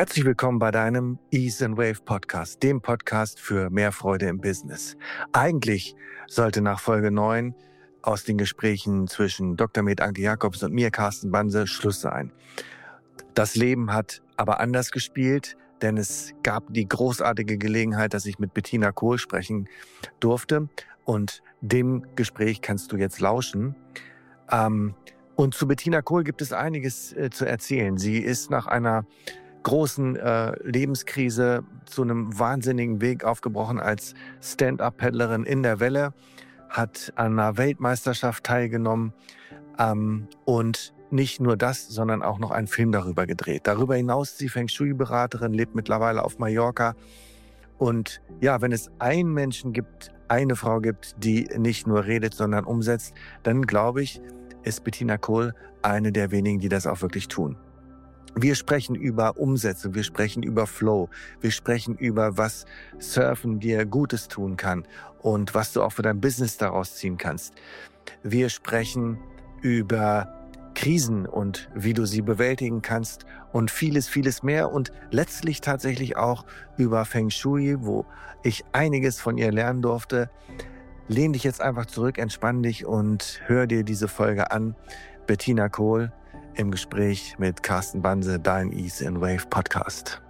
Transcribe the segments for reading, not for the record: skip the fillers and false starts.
Herzlich willkommen bei deinem Ease and Wave Podcast, dem Podcast für mehr Freude im Business. Eigentlich sollte nach Folge 9 aus den Gesprächen zwischen Dr. Med Anke Jacobs und mir, Carsten Banse, Schluss sein. Das Leben hat aber anders gespielt, denn es gab die großartige Gelegenheit, dass ich mit Bettina Kohl sprechen durfte. Und dem Gespräch kannst du jetzt lauschen. Und zu Bettina Kohl gibt es einiges zu erzählen. Sie ist nach einer großen Lebenskrise zu einem wahnsinnigen Weg aufgebrochen als Stand-up-Paddlerin in der Welle, hat an einer Weltmeisterschaft teilgenommen und nicht nur das, sondern auch noch einen Film darüber gedreht. Darüber hinaus ist sie Feng Shui-Beraterin, lebt mittlerweile auf Mallorca. Und ja, wenn es einen Menschen gibt, eine Frau gibt, die nicht nur redet, sondern umsetzt, dann glaube ich, ist Bettina Kohl eine der wenigen, die das auch wirklich tun. Wir sprechen über Umsetzung, wir sprechen über Flow, wir sprechen über, was Surfen dir Gutes tun kann und was du auch für dein Business daraus ziehen kannst. Wir sprechen über Krisen und wie du sie bewältigen kannst und vieles, vieles mehr und letztlich tatsächlich auch über Feng Shui, wo ich einiges von ihr lernen durfte. Lehn dich jetzt einfach zurück, entspann dich und hör dir diese Folge an. Bettina Kohl im Gespräch mit Carsten Banse, dein Ease and Wave Podcast.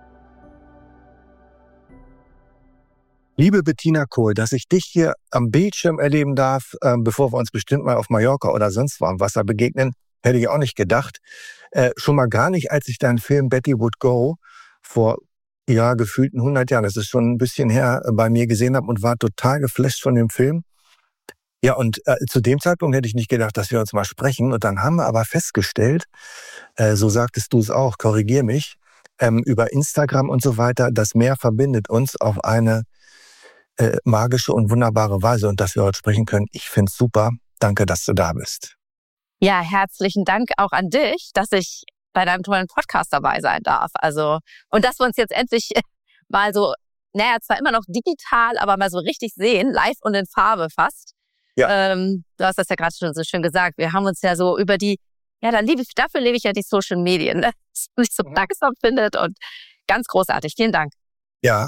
Liebe Bettina Kohl, dass ich dich hier am Bildschirm erleben darf, bevor wir uns bestimmt mal auf Mallorca oder sonst wo am Wasser begegnen, hätte ich auch nicht gedacht. Schon mal gar nicht, als ich deinen Film Betty Would Go vor gefühlten 100 Jahren, das ist schon ein bisschen her, bei mir gesehen habe und war total geflasht von dem Film. Ja, und zu dem Zeitpunkt hätte ich nicht gedacht, dass wir uns mal sprechen. Und dann haben wir aber festgestellt, so sagtest du es auch, korrigier mich, über Instagram und so weiter, das Meer verbindet uns auf eine magische und wunderbare Weise. Und dass wir heute sprechen können, ich finde es super. Danke, dass du da bist. Ja, herzlichen Dank auch an dich, dass ich bei deinem tollen Podcast dabei sein darf. Also, und dass wir uns jetzt endlich mal so, zwar immer noch digital, aber mal so richtig sehen, live und in Farbe fast. Ja. Du hast das ja gerade schon so schön gesagt. Wir haben uns ja so über dafür lebe ich ja die Social Medien, ne? Dass man sich so langsam findet und ganz großartig. Vielen Dank. Ja,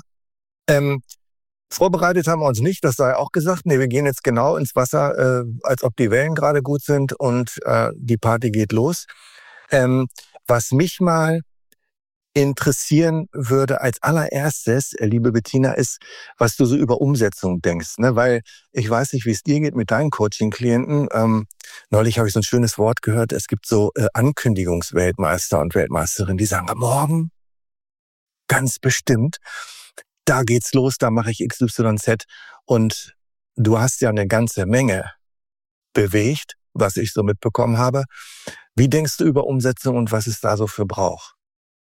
vorbereitet haben wir uns nicht, das sei auch gesagt. Nee, wir gehen jetzt genau ins Wasser, als ob die Wellen gerade gut sind und die Party geht los. Was mich mal interessieren würde als allererstes, liebe Bettina, ist, was du so über Umsetzung denkst. Ne? Weil ich weiß nicht, wie es dir geht mit deinen Coaching-Klienten. Neulich habe ich so ein schönes Wort gehört. Es gibt so Ankündigungsweltmeister und Weltmeisterinnen, die sagen, morgen ganz bestimmt, da geht's los, da mache ich XYZ. Und du hast ja eine ganze Menge bewegt, was ich so mitbekommen habe. Wie denkst du über Umsetzung und was es da so für braucht?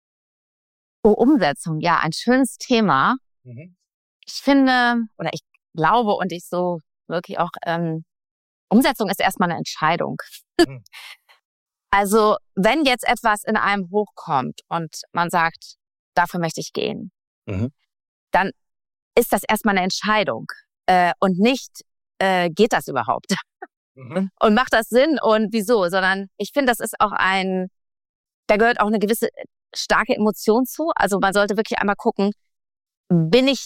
Oh, Umsetzung, ja, ein schönes Thema. Ich finde, oder ich glaube und ich so wirklich auch, Umsetzung ist erstmal eine Entscheidung. Also, wenn jetzt etwas in einem hochkommt und man sagt, dafür möchte ich gehen, dann ist das erstmal eine Entscheidung und nicht, geht das überhaupt? Und macht das Sinn und wieso? Sondern ich finde, das ist auch da gehört auch eine gewisse starke Emotion zu. Also man sollte wirklich einmal gucken, will ich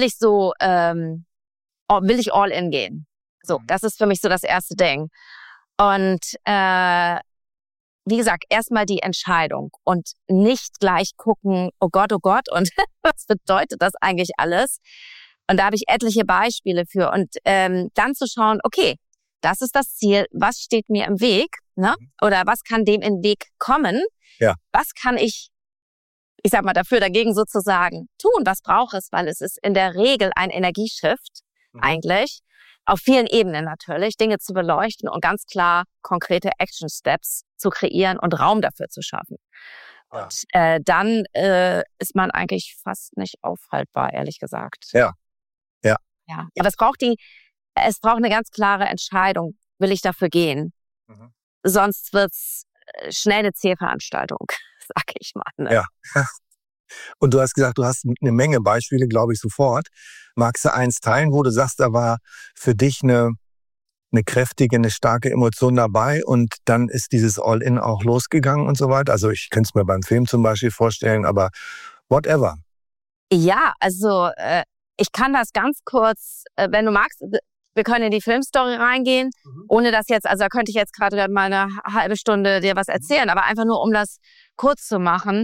all in gehen? So, das ist für mich so das erste Ding. Und wie gesagt, erstmal die Entscheidung und nicht gleich gucken, oh Gott, und was bedeutet das eigentlich alles? Und da habe ich etliche Beispiele für. Und dann zu schauen, okay, das ist das Ziel, was steht mir im Weg? Ne? Oder was kann dem in den Weg kommen? Ja. Was kann ich sag mal, dagegen sozusagen tun? Was braucht es? Weil es ist in der Regel ein Energieshift eigentlich. Auf vielen Ebenen natürlich, Dinge zu beleuchten und ganz klar konkrete Action Steps zu kreieren und Raum dafür zu schaffen. Ja. Und dann ist man eigentlich fast nicht aufhaltbar, ehrlich gesagt. Ja. Aber es braucht eine ganz klare Entscheidung. Will ich dafür gehen? Sonst wird's schnell eine Zählveranstaltung, sag ich mal. Ne? Ja. Und du hast gesagt, du hast eine Menge Beispiele, glaube ich, sofort. Magst du eins teilen, wo du sagst, da war für dich eine kräftige, eine starke Emotion dabei und dann ist dieses All-In auch losgegangen und so weiter? Also ich könnte es mir beim Film zum Beispiel vorstellen, aber Whatever. Ja, also ich kann das ganz kurz, wenn du magst, wir können in die Filmstory reingehen, ohne das jetzt, also da könnte ich jetzt gerade mal eine halbe Stunde dir was erzählen, aber einfach nur, um das kurz zu machen.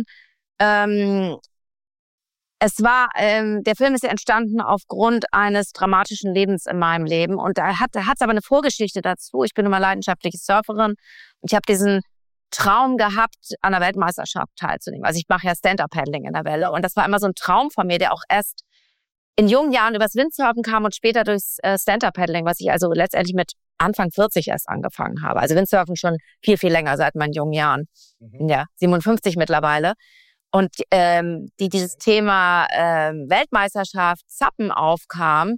Es war, der Film ist ja entstanden aufgrund eines dramatischen Lebens in meinem Leben und da hat's aber eine Vorgeschichte dazu. Ich bin immer leidenschaftliche Surferin und ich habe diesen Traum gehabt, an der Weltmeisterschaft teilzunehmen. Also ich mache ja Stand-Up-Paddling in der Welle und das war immer so ein Traum von mir, der auch erst in jungen Jahren übers Windsurfen kam und später durchs Stand-Up-Paddling, was ich also letztendlich mit Anfang 40 erst angefangen habe. Also Windsurfen schon viel, viel länger seit meinen jungen Jahren. Ja, 57 mittlerweile. Und dieses Thema Weltmeisterschaft, Zappen aufkam,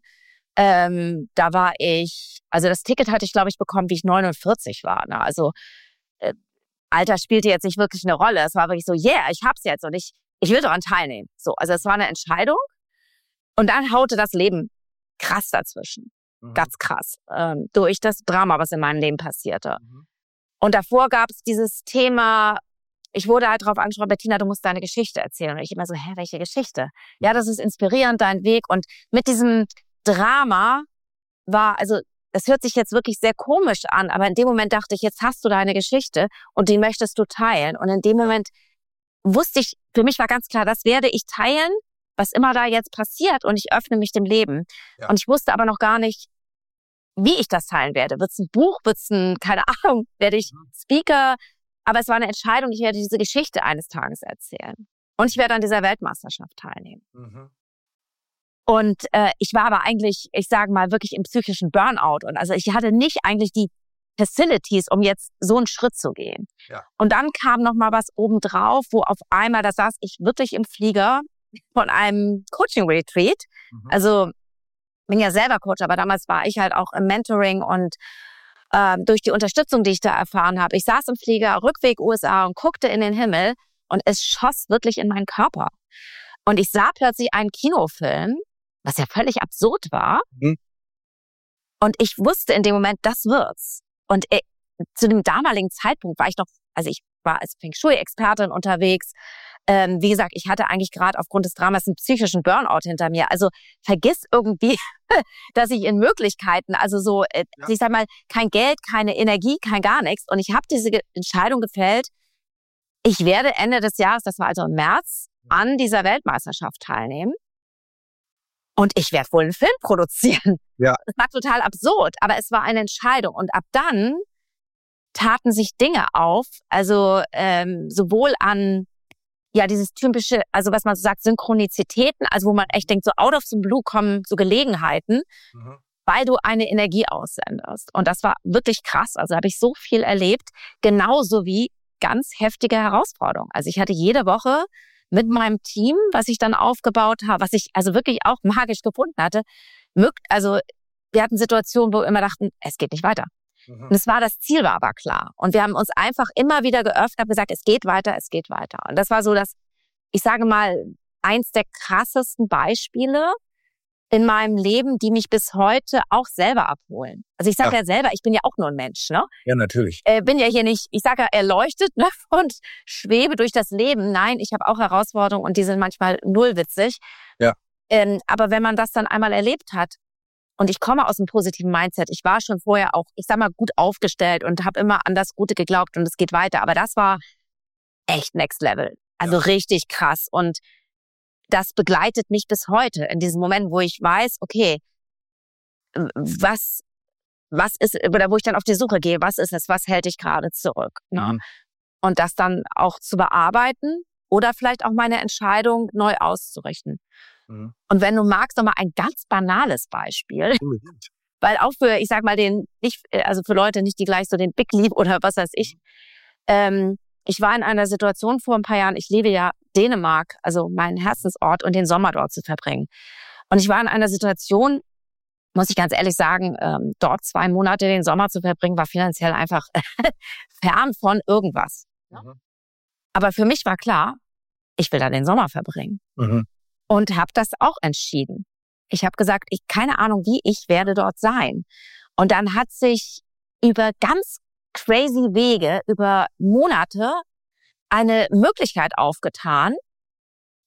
da war ich, also das Ticket hatte ich, glaube ich, bekommen, wie ich 49 war. Ne? Also Alter spielte jetzt nicht wirklich eine Rolle. Es war wirklich so, yeah, ich hab's jetzt und ich will daran teilnehmen. So, also es war eine Entscheidung. Und dann haute das Leben krass dazwischen. Ganz krass. Durch das Drama, was in meinem Leben passierte. Und davor gab es dieses Thema, ich wurde halt darauf angesprochen, Bettina, du musst deine Geschichte erzählen. Und ich immer so, welche Geschichte? Ja, das ist inspirierend, dein Weg. Und mit diesem Drama war, also es hört sich jetzt wirklich sehr komisch an, aber in dem Moment dachte ich, jetzt hast du deine Geschichte und die möchtest du teilen. Und in dem Moment wusste ich, für mich war ganz klar, das werde ich teilen, was immer da jetzt passiert und ich öffne mich dem Leben. Ja. Und ich wusste aber noch gar nicht, wie ich das teilen werde. Wird es ein Buch, keine Ahnung, werde ich Speaker? Aber es war eine Entscheidung, ich werde diese Geschichte eines Tages erzählen. Und ich werde an dieser Weltmeisterschaft teilnehmen. Und ich war aber eigentlich, ich sage mal, wirklich im psychischen Burnout. Und also ich hatte nicht eigentlich die Facilities, um jetzt so einen Schritt zu gehen. Ja. Und dann kam noch mal was obendrauf, wo auf einmal, da saß ich wirklich im Flieger von einem Coaching-Retreat. Also bin ja selber Coach, aber damals war ich halt auch im Mentoring und durch die Unterstützung, die ich da erfahren habe. Ich saß im Flieger, Rückweg USA und guckte in den Himmel und es schoss wirklich in meinen Körper. Und ich sah plötzlich einen Kinofilm, was ja völlig absurd war. Und ich wusste in dem Moment, das wird's. Und zu dem damaligen Zeitpunkt war ich noch, also ich war als Feng Shui-Expertin unterwegs. Wie gesagt, ich hatte eigentlich gerade aufgrund des Dramas einen psychischen Burnout hinter mir. Also vergiss irgendwie, dass ich in Möglichkeiten, also so, ich sag mal, kein Geld, keine Energie, kein gar nichts. Und ich habe diese Entscheidung gefällt, ich werde Ende des Jahres, das war also im März, an dieser Weltmeisterschaft teilnehmen. Und ich werde wohl einen Film produzieren. Ja. Das war total absurd, aber es war eine Entscheidung. Und ab dann taten sich Dinge auf, also sowohl an ja dieses typische, also was man so sagt, Synchronizitäten, also wo man echt denkt, so out of the blue kommen so Gelegenheiten, weil du eine Energie aussendest. Und das war wirklich krass. Also habe ich so viel erlebt, genauso wie ganz heftige Herausforderungen. Also ich hatte jede Woche mit meinem Team, was ich dann aufgebaut habe, was ich also wirklich auch magisch gefunden hatte, also wir hatten Situationen, wo wir immer dachten, es geht nicht weiter. Und das Ziel war aber klar. Und wir haben uns einfach immer wieder geöffnet und gesagt, es geht weiter, es geht weiter. Und das war so das, ich sage mal, eins der krassesten Beispiele in meinem Leben, die mich bis heute auch selber abholen. Also ich sage ja selber, ich bin ja auch nur ein Mensch, ne? Ja, natürlich. Bin ja hier nicht, ich sage ja erleuchtet, ne? Und schwebe durch das Leben. Nein, ich habe auch Herausforderungen und die sind manchmal null witzig. Ja. Aber wenn man das dann einmal erlebt hat, und ich komme aus einem positiven Mindset. Ich war schon vorher auch, ich sag mal, gut aufgestellt und habe immer an das Gute geglaubt und es geht weiter. Aber das war echt Next Level. Also richtig krass. Und das begleitet mich bis heute in diesem Moment, wo ich weiß, okay, was ist, oder wo ich dann auf die Suche gehe, was ist es, was hält dich gerade zurück? Ne? Und das dann auch zu bearbeiten oder vielleicht auch meine Entscheidung neu auszurichten. Und wenn du magst, nochmal ein ganz banales Beispiel, weil auch für, ich sag mal, also für Leute nicht, die gleich so den Big Leap oder was weiß ich, ich war in einer Situation vor ein paar Jahren, ich liebe ja Dänemark, also meinen Herzensort und den Sommer dort zu verbringen. Und ich war in einer Situation, muss ich ganz ehrlich sagen, dort 2 Monate den Sommer zu verbringen, war finanziell einfach fern von irgendwas. Aber für mich war klar, ich will da den Sommer verbringen. Und habe das auch entschieden. Ich habe gesagt, keine Ahnung, wie, ich werde dort sein. Und dann hat sich über ganz crazy Wege, über Monate, eine Möglichkeit aufgetan,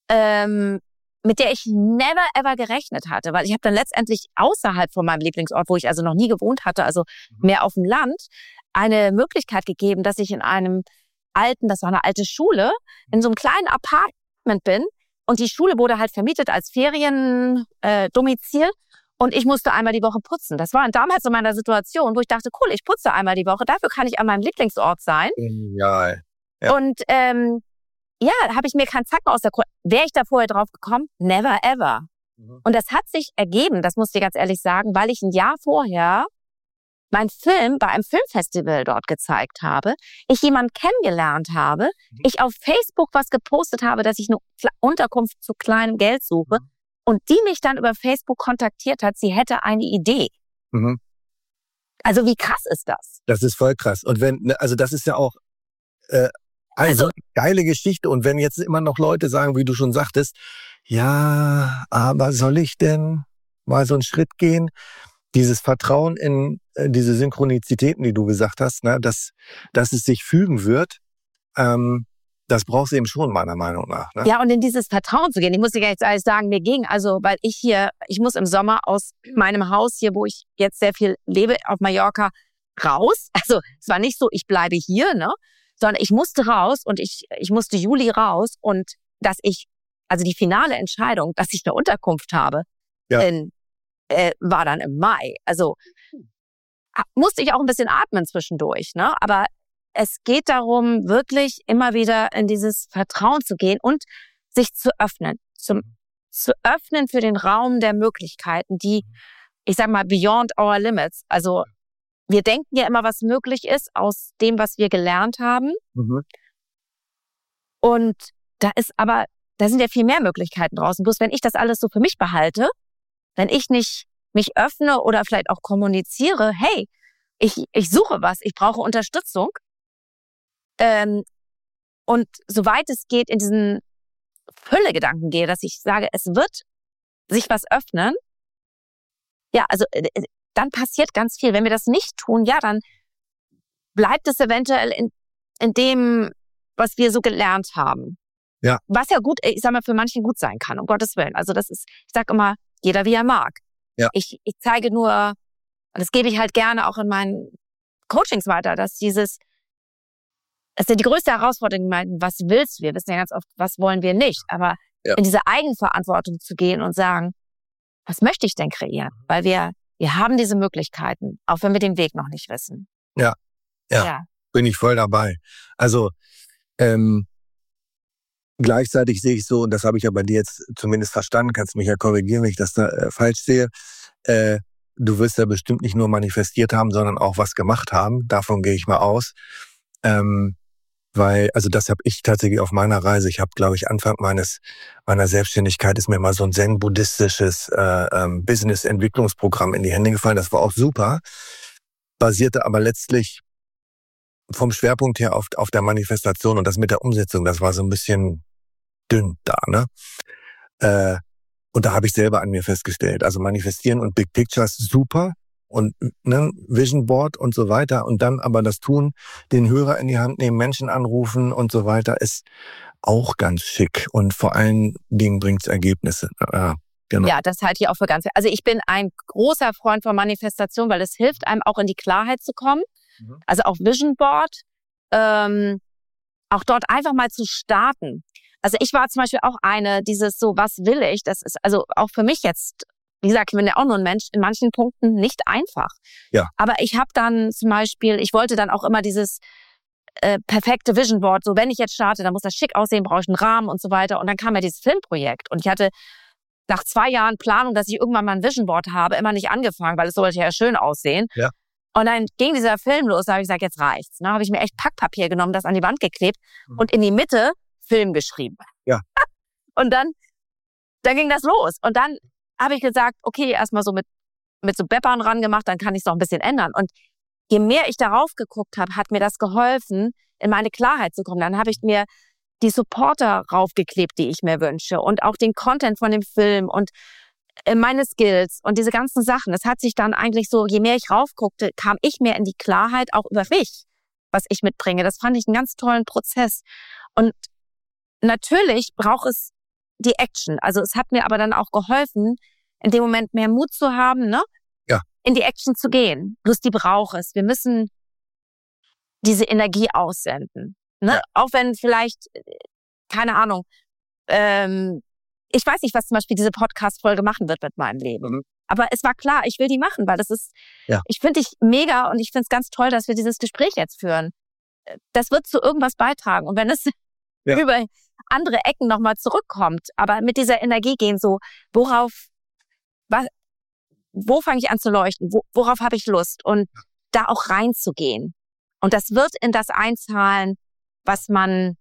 mit der ich never ever gerechnet hatte, weil ich habe dann letztendlich außerhalb von meinem Lieblingsort, wo ich also noch nie gewohnt hatte, also mehr auf dem Land, eine Möglichkeit gegeben, dass ich in einem das war eine alte Schule, in so einem kleinen Apartment bin und die Schule wurde halt vermietet als Feriendomizil und ich musste einmal die Woche putzen. Das war damals in meiner Situation, wo ich dachte, cool, ich putze einmal die Woche, dafür kann ich an meinem Lieblingsort sein. Genial. Ja. Und habe ich mir keinen Zacken aus der Krone. Wäre ich da vorher drauf gekommen? Never ever. Und das hat sich ergeben, das muss ich ganz ehrlich sagen, weil ich ein Jahr vorher meinen Film bei einem Filmfestival dort gezeigt habe, ich jemanden kennengelernt habe, ich auf Facebook was gepostet habe, dass ich eine Unterkunft zu kleinem Geld suche und die mich dann über Facebook kontaktiert hat, sie hätte eine Idee. Also wie krass ist das? Das ist voll krass. Und also das ist ja auch also geile Geschichte. Und wenn jetzt immer noch Leute sagen, wie du schon sagtest, ja, aber soll ich denn mal so einen Schritt gehen? Dieses Vertrauen in diese Synchronizitäten, die du gesagt hast, ne, dass es sich fügen wird, das brauchst du eben schon, meiner Meinung nach. Ne? Ja, und in dieses Vertrauen zu gehen, ich muss dir gar nicht alles sagen, mir ging, also weil ich muss im Sommer aus meinem Haus hier, wo ich jetzt sehr viel lebe, auf Mallorca, raus. Also es war nicht so, ich bleibe hier, ne, sondern ich musste raus und ich musste Juli raus und also die finale Entscheidung, dass ich eine Unterkunft habe, war dann im Mai. Also musste ich auch ein bisschen atmen zwischendurch, ne? Aber es geht darum, wirklich immer wieder in dieses Vertrauen zu gehen und sich zu öffnen. Zu öffnen für den Raum der Möglichkeiten, die, ich sag mal, beyond our limits. Also wir denken ja immer, was möglich ist aus dem, was wir gelernt haben. Und da sind ja viel mehr Möglichkeiten draußen. Bloß wenn ich das alles so für mich behalte, wenn ich nicht mich öffne oder vielleicht auch kommuniziere, hey, ich suche was, ich brauche Unterstützung. Und soweit es geht, in diesen Fülle-Gedanken gehe, dass ich sage, es wird sich was öffnen. Ja, also dann passiert ganz viel. Wenn wir das nicht tun, ja, dann bleibt es eventuell in dem, was wir so gelernt haben. Ja. Was ja gut, ich sag mal, für manchen gut sein kann, um Gottes Willen. Also das ist, ich sag immer, jeder wie er mag. Ja. Ich zeige nur, das gebe ich halt gerne auch in meinen Coachings weiter, dass es ist ja die größte Herausforderung, was willst du? Wir wissen ja ganz oft, was wollen wir nicht. Aber in diese Eigenverantwortung zu gehen und sagen, was möchte ich denn kreieren? Weil wir haben diese Möglichkeiten, auch wenn wir den Weg noch nicht wissen. Ja. Bin ich voll dabei. Also gleichzeitig sehe ich so, und das habe ich ja bei dir jetzt zumindest verstanden, kannst mich ja korrigieren, wenn ich das da falsch sehe, du wirst ja bestimmt nicht nur manifestiert haben, sondern auch was gemacht haben. Davon gehe ich mal aus. Weil, also das habe ich tatsächlich auf meiner Reise, ich habe, glaube ich, Anfang meiner Selbstständigkeit ist mir mal so ein zen-buddhistisches Business-Entwicklungsprogramm in die Hände gefallen. Das war auch super, basierte aber letztlich vom Schwerpunkt her auf der Manifestation, und das mit der Umsetzung, das war so ein bisschen dünn da, ne? Und da habe ich selber an mir festgestellt, also manifestieren und Big Pictures super und ne, Vision Board und so weiter, und dann aber das Tun, den Hörer in die Hand nehmen, Menschen anrufen und so weiter, ist auch ganz schick und vor allen Dingen bringt's Ergebnisse. Genau. Ja, das halte ich auch für ganz. Also ich bin ein großer Freund von Manifestation, weil es hilft einem auch in die Klarheit zu kommen. Also auch Vision Board, auch dort einfach mal zu starten. Also ich war zum Beispiel auch dieses so, was will ich? Das ist also auch für mich jetzt, wie gesagt, ich bin ja auch nur ein Mensch, in manchen Punkten nicht einfach. Ja. Aber ich habe dann zum Beispiel, ich wollte dann auch immer dieses perfekte Vision Board, so wenn ich jetzt starte, dann muss das schick aussehen, brauche ich einen Rahmen und so weiter. Und dann kam ja dieses Filmprojekt und ich hatte nach 2 Jahren Planung, dass ich irgendwann mal ein Vision Board habe, immer nicht angefangen, weil es sollte ja schön aussehen. Ja. Und dann ging dieser Film los, da habe ich gesagt, jetzt reicht's. Dann habe ich mir echt Packpapier genommen, das an die Wand geklebt und in die Mitte Film geschrieben. Ja. Und dann ging das los. Und dann habe ich gesagt, okay, erstmal so mit so Beppern ran gemacht, dann kann ich es noch ein bisschen ändern. Und je mehr ich darauf geguckt habe, hat mir das geholfen, in meine Klarheit zu kommen. Dann habe ich mir die Supporter raufgeklebt, die ich mir wünsche, und auch den Content von dem Film und meine Skills und diese ganzen Sachen. Das hat sich dann eigentlich so, je mehr ich raufguckte, kam ich mehr in die Klarheit auch über mich, was ich mitbringe. Das fand ich einen ganz tollen Prozess. Und natürlich braucht es die Action. Also es hat mir aber dann auch geholfen, in dem Moment mehr Mut zu haben, ne? Ja. In die Action zu gehen. Bloß die braucht es. Wir müssen diese Energie aussenden. Ne? Ja. Auch wenn vielleicht, keine Ahnung, ich weiß nicht, was zum Beispiel diese Podcast-Folge machen wird mit meinem Leben. Mhm. Aber es war klar, ich will die machen, weil das ist, ich finde dich mega und ich finde es ganz toll, dass wir dieses Gespräch jetzt führen. Das wird zu irgendwas beitragen. Und wenn es über andere Ecken nochmal zurückkommt, aber mit dieser Energie gehen, so, wo fange ich an zu leuchten? Worauf habe ich Lust? Und da auch reinzugehen. Und das wird in das einzahlen, was man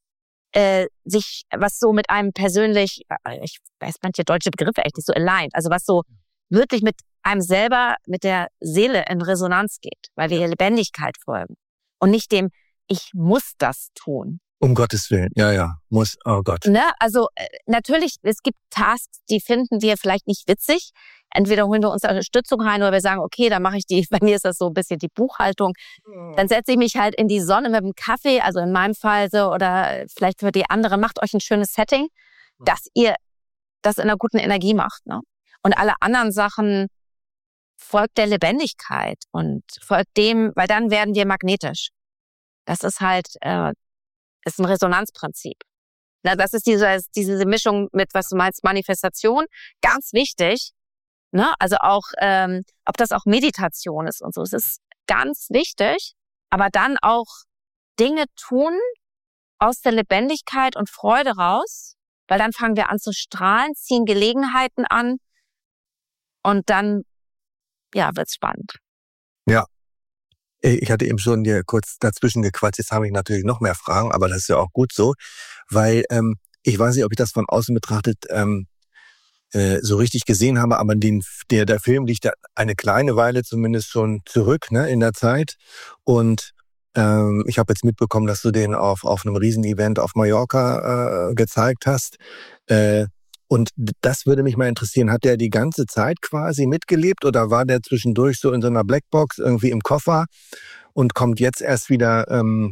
was so mit einem persönlich, ich weiß manche deutsche Begriffe echt nicht so aligned, also was so wirklich mit einem selber, mit der Seele in Resonanz geht, weil wir hier Lebendigkeit folgen und nicht dem, ich muss das tun. Um Gottes Willen, muss, oh Gott. Ne? Also natürlich, es gibt Tasks, die finden wir vielleicht nicht witzig. Entweder holen wir uns Unterstützung rein oder wir sagen, okay, dann mache ich bei mir ist das so ein bisschen die Buchhaltung. Dann setze ich mich halt in die Sonne mit einem Kaffee, also in meinem Fall so, oder vielleicht für die anderen, macht euch ein schönes Setting, dass ihr das in einer guten Energie macht. Ne? Und alle anderen Sachen folgt der Lebendigkeit und folgt dem, weil dann werden wir magnetisch. Das ist halt ist ein Resonanzprinzip. Na, das ist diese Mischung mit, was du meinst, Manifestation, ganz wichtig. Ne? Also auch, ob das auch Meditation ist und so. Es ist ganz wichtig, aber dann auch Dinge tun aus der Lebendigkeit und Freude raus, weil dann fangen wir an zu strahlen, ziehen Gelegenheiten an und dann, wird's spannend. Ja. Ich hatte eben schon dir kurz dazwischen gequatscht, jetzt habe ich natürlich noch mehr Fragen, aber das ist ja auch gut so, weil ich weiß nicht, ob ich das von außen betrachtet so richtig gesehen habe, aber der Film liegt ja eine kleine Weile zumindest schon zurück, ne, in der Zeit. Und ich habe jetzt mitbekommen, dass du den auf einem Riesenevent auf Mallorca gezeigt hast. Und das würde mich mal interessieren, hat der die ganze Zeit quasi mitgelebt oder war der zwischendurch so in so einer Blackbox irgendwie im Koffer und kommt jetzt erst wieder,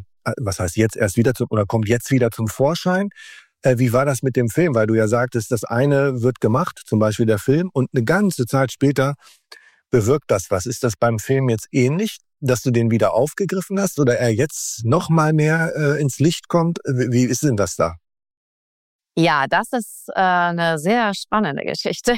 kommt jetzt wieder zum Vorschein? Wie war das mit dem Film? Weil du ja sagtest, das eine wird gemacht, zum Beispiel der Film, und eine ganze Zeit später bewirkt das was. Ist das beim Film jetzt ähnlich, dass du den wieder aufgegriffen hast oder er jetzt noch mal mehr ins Licht kommt? Wie ist denn das da? Ja, das ist eine sehr spannende Geschichte.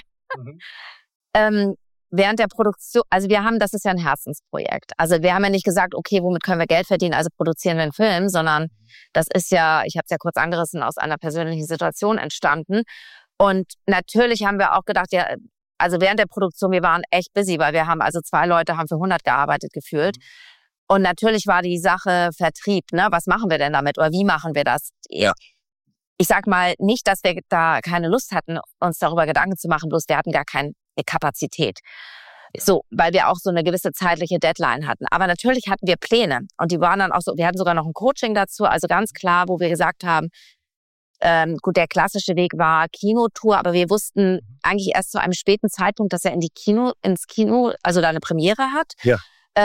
Während der Produktion, also das ist ja ein Herzensprojekt. Also wir haben ja nicht gesagt, okay, womit können wir Geld verdienen, also produzieren wir einen Film, sondern das ist ja, ich habe es ja kurz angerissen, aus einer persönlichen Situation entstanden. Und natürlich haben wir auch gedacht, also während der Produktion, wir waren echt busy, weil wir haben, also 2 Leute haben für 100 gearbeitet gefühlt. Und natürlich war die Sache Vertrieb, ne? Was machen wir denn damit oder wie machen wir das? Ja. Ich sag mal nicht, dass wir da keine Lust hatten, uns darüber Gedanken zu machen, bloß wir hatten gar keine Kapazität. So, weil wir auch so eine gewisse zeitliche Deadline hatten. Aber natürlich hatten wir Pläne und die waren dann auch so, wir hatten sogar noch ein Coaching dazu, also ganz klar, wo wir gesagt haben, gut, der klassische Weg war Kinotour, aber wir wussten eigentlich erst zu einem späten Zeitpunkt, dass er ins Kino, also da eine Premiere hat. Ja.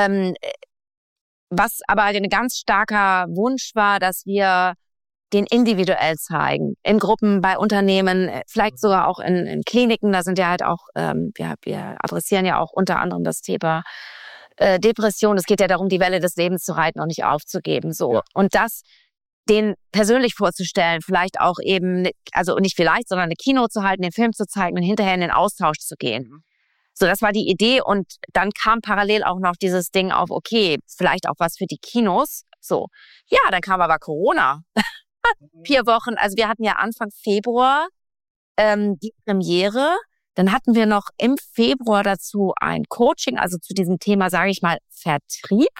Was aber ein ganz starker Wunsch war, dass wir den individuell zeigen, in Gruppen, bei Unternehmen, vielleicht sogar auch in Kliniken. Da sind ja halt auch, wir adressieren ja auch unter anderem das Thema Depression. Es geht ja darum, die Welle des Lebens zu reiten und nicht aufzugeben. So. Ja. Und das den persönlich vorzustellen, vielleicht auch eben, also nicht vielleicht, sondern eine Kino zu halten, den Film zu zeigen und hinterher in den Austausch zu gehen. So, das war die Idee und dann kam parallel auch noch dieses Ding auf, okay, vielleicht auch was für die Kinos. So, ja, dann kam aber Corona. 4 Wochen, also wir hatten ja Anfang Februar die Premiere. Dann hatten wir noch im Februar dazu ein Coaching, also zu diesem Thema, sage ich mal, Vertrieb.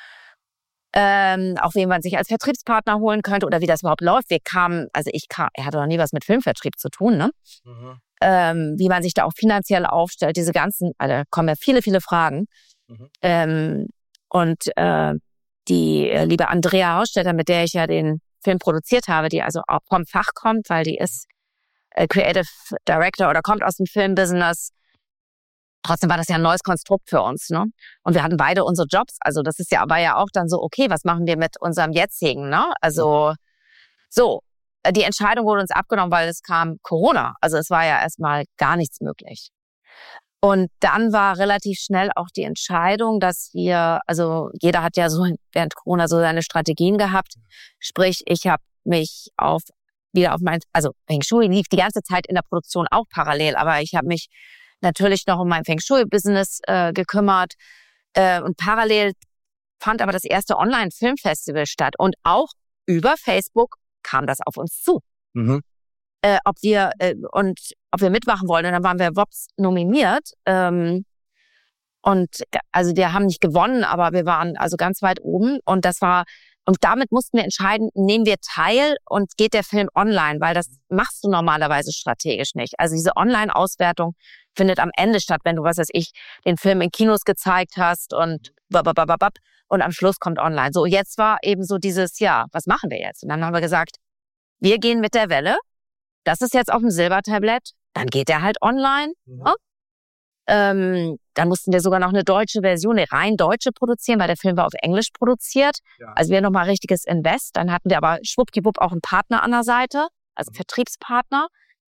Auch wen man sich als Vertriebspartner holen könnte oder wie das überhaupt läuft. Er hatte noch nie was mit Filmvertrieb zu tun, ne? Wie man sich da auch finanziell aufstellt, diese ganzen, also da kommen ja viele, viele Fragen. Die liebe Andrea Hausstätter, mit der ich ja den Film produziert habe, die also auch vom Fach kommt, weil die ist Creative Director oder kommt aus dem Filmbusiness. Trotzdem war das ja ein neues Konstrukt für uns, ne? Und wir hatten beide unsere Jobs. Also das ist ja, war ja auch dann so, okay, was machen wir mit unserem jetzigen, ne? Also so. die Entscheidung wurde uns abgenommen, weil es kam Corona. Also es war ja erstmal gar nichts möglich. Und dann war relativ schnell auch die Entscheidung, dass wir, also jeder hat ja so während Corona so seine Strategien gehabt. Sprich, ich habe mich wieder auf also Feng Shui lief die ganze Zeit in der Produktion auch parallel, aber ich habe mich natürlich noch um mein Feng Shui-Business gekümmert. Und parallel fand aber das erste Online-Filmfestival statt. Und auch über Facebook kam das auf uns zu. Mhm. Ob wir mitmachen wollen. Und dann waren wir WOPS nominiert. Und also wir haben nicht gewonnen, aber wir waren also ganz weit oben. Und damit mussten wir entscheiden, nehmen wir teil und geht der Film online, weil das machst du normalerweise strategisch nicht. Also diese Online-Auswertung findet am Ende statt, wenn du, den Film in Kinos gezeigt hast und am Schluss kommt online. So, jetzt war eben so dieses, ja, was machen wir jetzt? Und dann haben wir gesagt, wir gehen mit der Welle. Das ist jetzt auf dem Silbertablett. Dann geht der halt online. Ja. Dann mussten wir sogar noch eine deutsche Version, eine rein deutsche produzieren, weil der Film war auf Englisch produziert. Ja. Also wir nochmal richtiges Invest. Dann hatten wir aber schwuppdiwupp auch einen Partner an der Seite, also Vertriebspartner.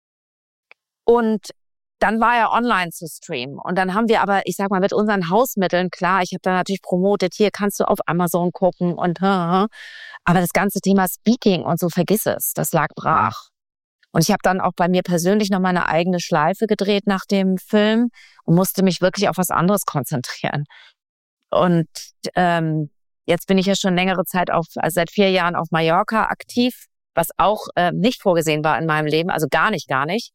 Und dann war er online zu streamen. Und dann haben wir aber, ich sag mal, mit unseren Hausmitteln, klar, ich habe da natürlich promotet, hier kannst du auf Amazon gucken und aber das ganze Thema Speaking und so, vergiss es, das lag brach. Und ich habe dann auch bei mir persönlich noch mal eine eigene Schleife gedreht nach dem Film und musste mich wirklich auf was anderes konzentrieren. Und jetzt bin ich ja schon längere Zeit also seit 4 Jahren auf Mallorca aktiv, was auch nicht vorgesehen war in meinem Leben, also gar nicht.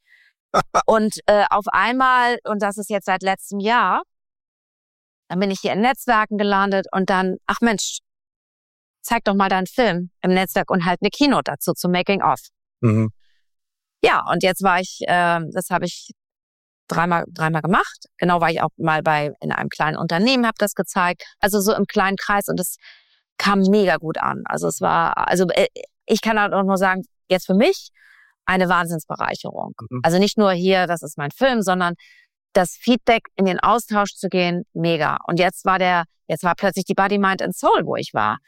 Und auf einmal, und das ist jetzt seit letztem Jahr, dann bin ich hier in Netzwerken gelandet und dann, ach Mensch, zeig doch mal deinen Film im Netzwerk und halt eine Keynote dazu zum Making-of. Mhm. Ja, und jetzt war ich, das habe ich dreimal gemacht. Genau, war ich auch mal in einem kleinen Unternehmen, habe das gezeigt. Also so im kleinen Kreis und es kam mega gut an. Also ich kann halt auch nur sagen, jetzt für mich eine Wahnsinnsbereicherung. Mhm. Also nicht nur hier, das ist mein Film, sondern das Feedback, in den Austausch zu gehen, mega. Und jetzt war plötzlich die Body, Mind and Soul, wo ich war.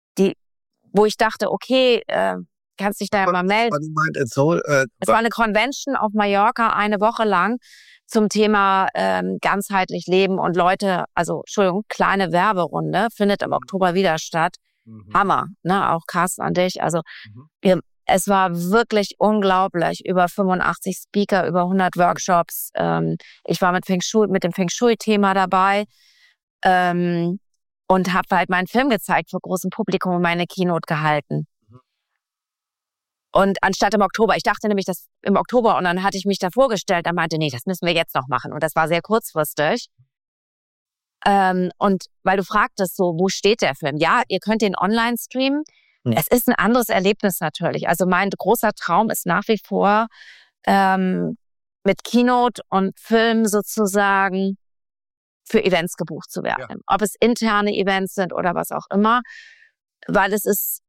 Wo ich dachte, okay, kannst dich da ja mal melden. Body, Mind and Soul, es war eine Convention auf Mallorca, eine Woche lang zum Thema ganzheitlich leben und Leute, kleine Werberunde, findet im Oktober wieder statt. Mhm. Hammer, ne? Auch Carsten an dich. Also es war wirklich unglaublich. Über 85 Speaker, über 100 Workshops. Ich war mit dem Feng Shui-Thema dabei und habe halt meinen Film gezeigt vor großem Publikum und meine Keynote gehalten. Und anstatt im Oktober, ich dachte nämlich, das im Oktober, und dann hatte ich mich da vorgestellt, dann meinte, nee, das müssen wir jetzt noch machen. Und das war sehr kurzfristig. Und weil du fragtest so, wo steht der Film? Ja, ihr könnt den online streamen. Ja. Es ist ein anderes Erlebnis natürlich. Also mein großer Traum ist nach wie vor, mit Keynote und Film sozusagen für Events gebucht zu werden. Ja. Ob es interne Events sind oder was auch immer. Weil es ist,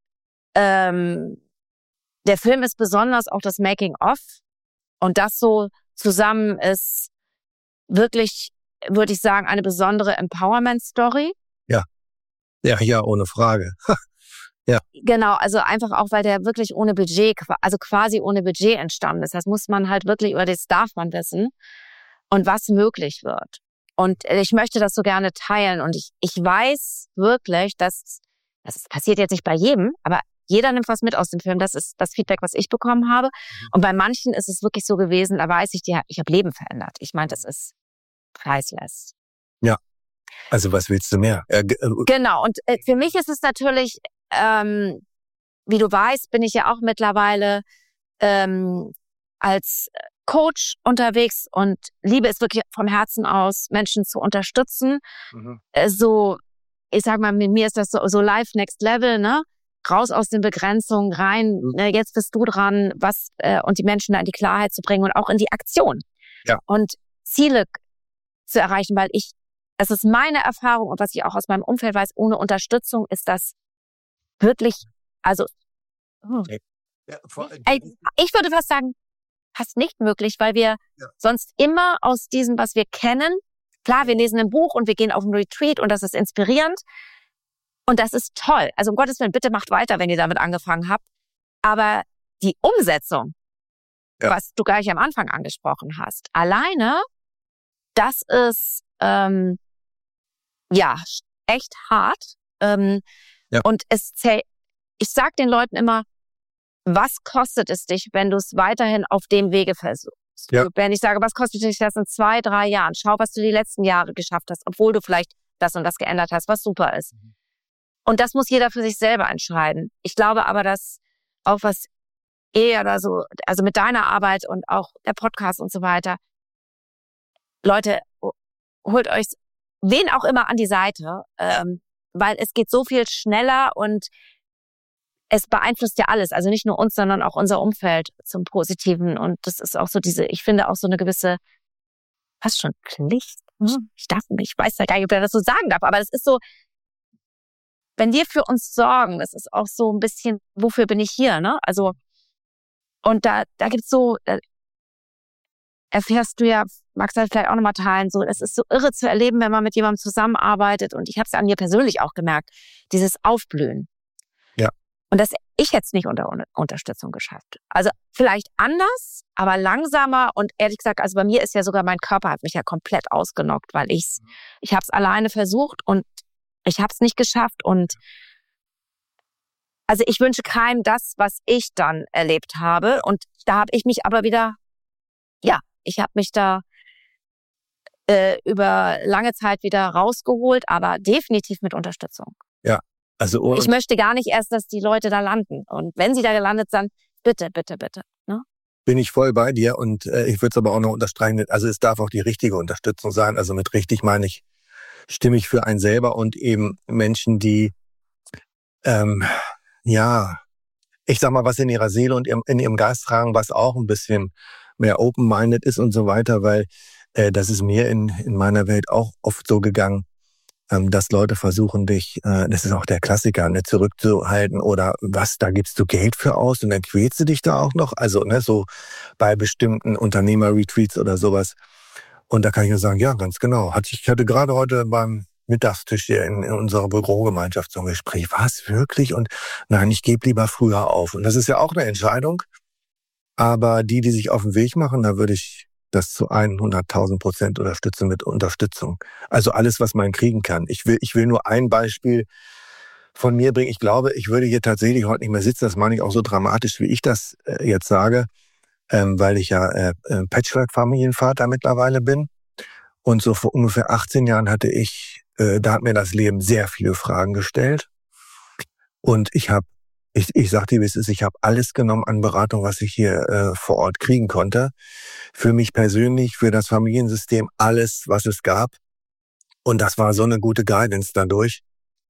der Film ist besonders auch das Making-of. Und das so zusammen ist wirklich, würde ich sagen, eine besondere Empowerment-Story. Ja. Ja, ohne Frage. Ja. Genau, also einfach auch, weil der wirklich ohne Budget, also quasi ohne Budget entstanden ist. Das muss man halt wirklich, über das darf man wissen. Und was möglich wird. Und ich möchte das so gerne teilen. Und ich weiß wirklich, dass das passiert jetzt nicht bei jedem, aber jeder nimmt was mit aus dem Film. Das ist das Feedback, was ich bekommen habe. Und bei manchen ist es wirklich so gewesen, da weiß ich habe Leben verändert. Ich meine, das ist priceless. Ja, also was willst du mehr? Genau, und für mich ist es natürlich, wie du weißt, bin ich ja auch mittlerweile als Coach unterwegs und liebe es wirklich vom Herzen aus, Menschen zu unterstützen. Mhm. Ich sag mal, mit mir ist das so live next level, ne? Raus aus den Begrenzungen, rein, jetzt bist du dran, und die Menschen da in die Klarheit zu bringen und auch in die Aktion. Ja. Und Ziele zu erreichen, weil es ist meine Erfahrung und was ich auch aus meinem Umfeld weiß, ohne Unterstützung ist das wirklich, also, ich würde fast sagen, fast nicht möglich, weil wir sonst immer aus diesem, was wir kennen, klar, wir lesen ein Buch und wir gehen auf ein Retreat und das ist inspirierend und das ist toll. Also um Gottes Willen, bitte macht weiter, wenn ihr damit angefangen habt. Aber die Umsetzung, Ja. was du gleich am Anfang angesprochen hast, alleine, das ist echt hart. Und ich sag den Leuten immer, was kostet es dich, wenn du es weiterhin auf dem Wege versuchst? Ja. Wenn ich sage, was kostet dich das in 2, 3 Jahren? Schau, was du die letzten Jahre geschafft hast, obwohl du vielleicht das und das geändert hast, was super ist. Und das muss jeder für sich selber entscheiden. Ich glaube aber, dass auch was oder so, also mit deiner Arbeit und auch der Podcast und so weiter, Leute, holt euch wen auch immer an die Seite, weil es geht so viel schneller und es beeinflusst ja alles, also nicht nur uns, sondern auch unser Umfeld zum Positiven. Und das ist auch so ich finde auch so eine gewisse, fast schon Pflicht. Ich weiß ja gar nicht, ob er das so sagen darf, aber es ist so, wenn wir für uns sorgen, das ist auch so ein bisschen, wofür bin ich hier, ne? Also, und da gibt's so, erfährst du ja, magst du vielleicht auch nochmal teilen, so, es ist so irre zu erleben, wenn man mit jemandem zusammenarbeitet. Und ich habe es an mir persönlich auch gemerkt, dieses Aufblühen. Ja. Und das ich jetzt nicht unter Unterstützung geschafft. Also vielleicht anders, aber langsamer. Und ehrlich gesagt, also bei mir ist ja sogar, mein Körper hat mich ja komplett ausgenockt, weil ich habe es alleine versucht und ich habe es nicht geschafft. Und also ich wünsche keinem das, was ich dann erlebt habe. Und da habe ich mich aber wieder, ich habe mich da über lange Zeit wieder rausgeholt, aber definitiv mit Unterstützung. Ja, also ich möchte gar nicht erst, dass die Leute da landen. Und wenn sie da gelandet sind, bitte, bitte, bitte. Ne? Bin ich voll bei dir und ich würde es aber auch noch unterstreichen, also es darf auch die richtige Unterstützung sein. Also mit richtig meine ich stimmig für einen selber und eben Menschen, die ich sag mal, was in ihrer Seele und in ihrem Geist tragen, was auch ein bisschen mehr open-minded ist und so weiter, weil das ist mir in meiner Welt auch oft so gegangen, dass Leute versuchen dich, das ist auch der Klassiker, ne, zurückzuhalten oder was, da gibst du Geld für aus und dann quälst du dich da auch noch, also ne, so bei bestimmten Unternehmer-Retreats oder sowas. Und da kann ich nur sagen, ja, ganz genau. Ich hatte gerade heute beim Mittagstisch hier in unserer Bürogemeinschaft so ein Gespräch. Was, wirklich? Und nein, ich gebe lieber früher auf. Und das ist ja auch eine Entscheidung. Aber die sich auf den Weg machen, da würde ich das zu 100.000% unterstützen mit Unterstützung. Also alles, was man kriegen kann. Ich will nur ein Beispiel von mir bringen. Ich glaube, ich würde hier tatsächlich heute nicht mehr sitzen. Das meine ich auch so dramatisch, wie ich das jetzt sage, weil ich ja Patchwork-Familienvater mittlerweile bin. Und so vor ungefähr 18 Jahren da hat mir das Leben sehr viele Fragen gestellt. Und ich sag dir, wie es ist, ich habe alles genommen an Beratung, was ich hier vor Ort kriegen konnte. Für mich persönlich, für das Familiensystem, alles, was es gab. Und das war so eine gute Guidance dadurch,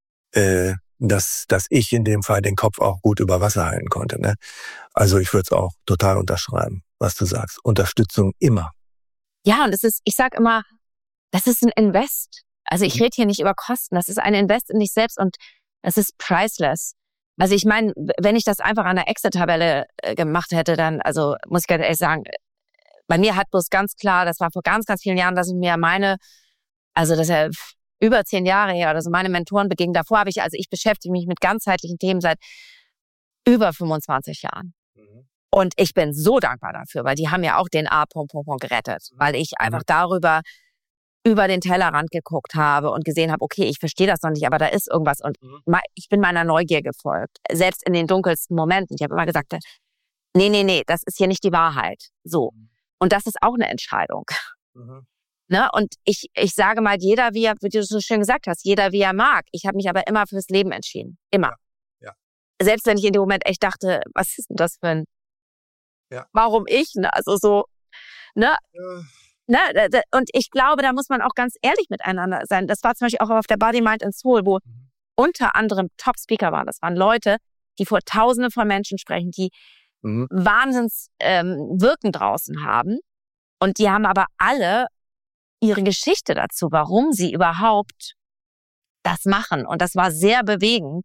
dass ich in dem Fall den Kopf auch gut über Wasser halten konnte. Ne? Also ich würde es auch total unterschreiben, was du sagst. Unterstützung immer. Ja, und ich sag immer, das ist ein Invest. Also ich rede hier nicht über Kosten. Das ist ein Invest in dich selbst und das ist priceless. Also ich meine, wenn ich das einfach an der Excel-Tabelle gemacht hätte, dann, also muss ich ganz ehrlich sagen, bei mir hat bloß ganz klar, das war vor ganz, ganz vielen Jahren, dass ich mir das ist ja über 10 Jahre her oder so, meine Mentoren begegnet. Davor ich beschäftige mich mit ganzheitlichen Themen seit über 25 Jahren. Und ich bin so dankbar dafür, weil die haben ja auch den gerettet, weil ich einfach darüber über den Tellerrand geguckt habe und gesehen habe, okay, ich verstehe das noch nicht, aber da ist irgendwas. Und ich bin meiner Neugier gefolgt, selbst in den dunkelsten Momenten. Ich habe immer gesagt, nee, das ist hier nicht die Wahrheit. So. Und das ist auch eine Entscheidung. Ne? Und ich sage mal, jeder, wie du so schön gesagt hast, jeder, wie er mag. Ich habe mich aber immer fürs Leben entschieden. Immer. Ja. Selbst wenn ich in dem Moment echt dachte, was ist denn das für ein... Ja. Warum ich? Ne? Also so... Ne? Ja. Ne, und ich glaube, da muss man auch ganz ehrlich miteinander sein. Das war zum Beispiel auch auf der Body, Mind and Soul, wo unter anderem Top-Speaker waren. Das waren Leute, die vor Tausenden von Menschen sprechen, die Wahnsinns Wirken draußen haben. Und die haben aber alle ihre Geschichte dazu, warum sie überhaupt das machen. Und das war sehr bewegend.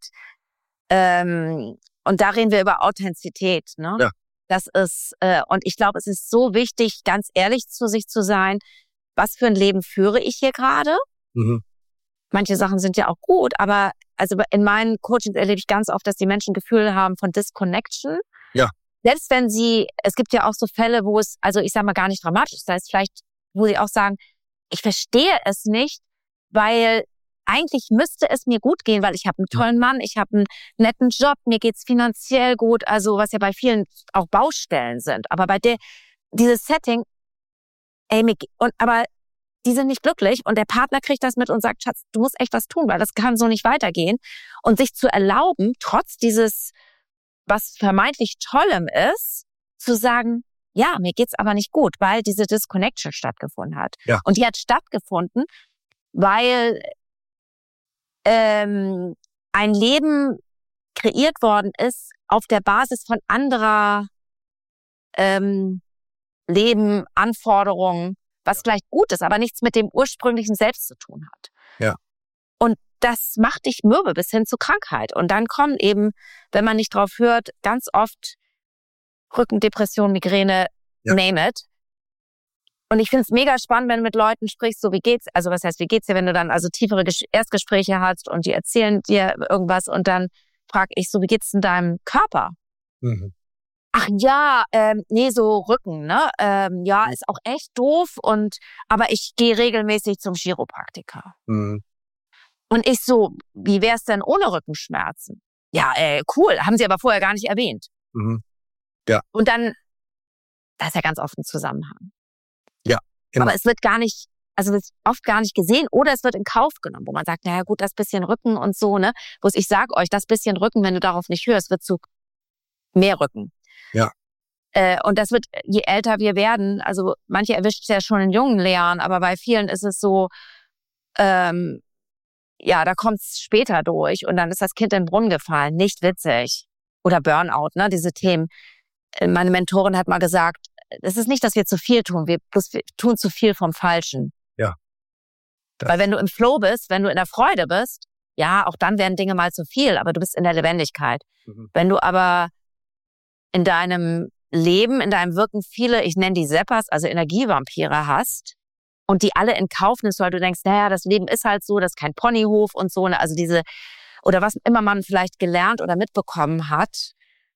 Und da reden wir über Authentizität. Ne? Ja. Das ist, und ich glaube, es ist so wichtig, ganz ehrlich zu sich zu sein. Was für ein Leben führe ich hier gerade? Manche Sachen sind ja auch gut, aber also in meinen Coachings erlebe ich ganz oft, dass die Menschen Gefühle haben von Disconnection. Ja. selbst wenn es gibt ja auch so Fälle, wo es, also ich sag mal gar nicht dramatisch ist, da ist vielleicht, wo sie auch sagen, ich verstehe es nicht, weil eigentlich müsste es mir gut gehen, weil ich habe einen tollen Mann, ich habe einen netten Job, mir geht's finanziell gut, also was ja bei vielen auch Baustellen sind. Aber bei dieses Setting, aber die sind nicht glücklich und der Partner kriegt das mit und sagt, Schatz, du musst echt was tun, weil das kann so nicht weitergehen. Und sich zu erlauben, trotz dieses, was vermeintlich Tollem ist, zu sagen, ja, mir geht's aber nicht gut, weil diese Disconnection stattgefunden hat. Ja. Und die hat stattgefunden, weil ein Leben kreiert worden ist auf der Basis von anderer Leben, Anforderungen, was vielleicht gut ist, aber nichts mit dem ursprünglichen Selbst zu tun hat. Ja. Und das macht dich mürbe bis hin zu Krankheit. Und dann kommen eben, wenn man nicht drauf hört, ganz oft Rücken, Depression, Migräne, name it. Und ich finde es mega spannend, wenn du mit Leuten sprichst, so wie geht's, also was heißt, wie geht's dir, wenn du dann also tiefere Erstgespräche hast und die erzählen dir irgendwas und dann frage ich so, wie geht's in deinem Körper? Mhm. Ach ja, nee, so Rücken, ne? Ja, ist auch echt doof aber ich gehe regelmäßig zum Chiropraktiker. Mhm. Und ich so, wie wär's denn ohne Rückenschmerzen? Ja, cool, haben sie aber vorher gar nicht erwähnt. Mhm. Ja. Und dann, da ist ja ganz oft ein Zusammenhang. Ja, genau. Aber es wird oft gar nicht gesehen oder es wird in Kauf genommen, wo man sagt, naja gut, das bisschen Rücken und so, ne? Ich sag euch, das bisschen Rücken, wenn du darauf nicht hörst, wird zu mehr Rücken. Ja. Und das wird, je älter wir werden, also manche erwischt es ja schon in jungen Jahren, aber bei vielen ist es so, da kommt es später durch und dann ist das Kind in den Brunnen gefallen. Nicht witzig. Oder Burnout, ne? Diese Themen. Meine Mentorin hat mal gesagt, es ist nicht, dass wir zu viel tun, wir tun zu viel vom Falschen. Ja. Weil wenn du im Flow bist, wenn du in der Freude bist, ja, auch dann werden Dinge mal zu viel, aber du bist in der Lebendigkeit. Mhm. Wenn du aber in deinem Leben, in deinem Wirken viele, ich nenne die Seppas, also Energievampire hast und die alle in Kauf nimmst, weil du denkst, naja, das Leben ist halt so, das ist kein Ponyhof und so, also oder was immer man vielleicht gelernt oder mitbekommen hat,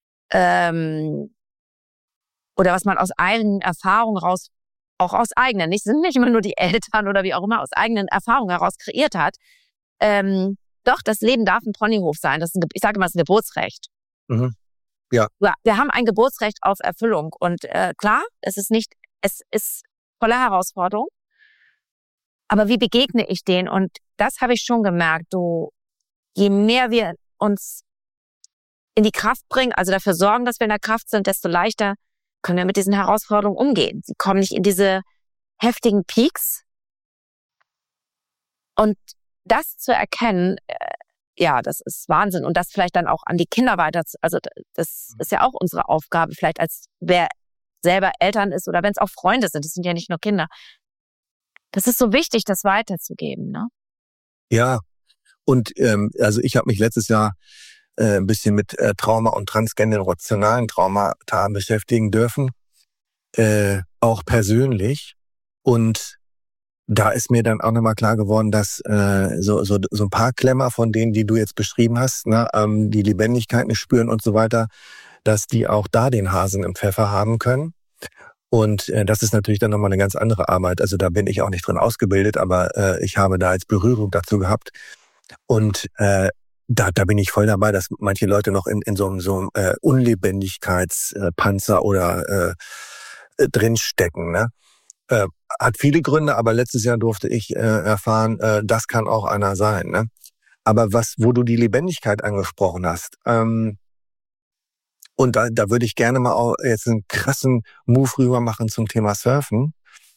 oder was man aus eigenen Erfahrungen raus, auch aus eigenen, sind nicht immer nur die Eltern oder wie auch immer, aus eigenen Erfahrungen heraus kreiert hat. Doch, das Leben darf ein Ponyhof sein. Ich sage immer, das ist ein Geburtsrecht. Mhm. Ja. Wir haben ein Geburtsrecht auf Erfüllung. Und klar, es ist voller Herausforderung. Aber wie begegne ich denen? Und das habe ich schon gemerkt, je mehr wir uns in die Kraft bringen, also dafür sorgen, dass wir in der Kraft sind, desto leichter können wir mit diesen Herausforderungen umgehen. Sie kommen nicht in diese heftigen Peaks. Und das zu erkennen, das ist Wahnsinn. Und das vielleicht dann auch an die Kinder also das ist ja auch unsere Aufgabe, vielleicht als wer selber Eltern ist oder wenn es auch Freunde sind, das sind ja nicht nur Kinder. Das ist so wichtig, das weiterzugeben, ne? Ja, und also ich habe mich letztes Jahr ein bisschen mit Trauma und transgenerationalen Traumata beschäftigen dürfen, auch persönlich. Und da ist mir dann auch nochmal klar geworden, dass so ein paar Klemmer von denen, die du jetzt beschrieben hast, ne, die Lebendigkeit nicht spüren und so weiter, dass die auch da den Hasen im Pfeffer haben können. Und das ist natürlich dann nochmal eine ganz andere Arbeit. Also da bin ich auch nicht drin ausgebildet, aber ich habe da jetzt Berührung dazu gehabt. Und da bin ich voll dabei, dass manche Leute noch in so einem Unlebendigkeitspanzer oder drinstecken, ne? Hat viele Gründe, aber letztes Jahr durfte ich erfahren, das kann auch einer sein, ne? Aber wo du die Lebendigkeit angesprochen hast, und da würde ich gerne mal auch jetzt einen krassen Move rüber machen zum Thema Surfen.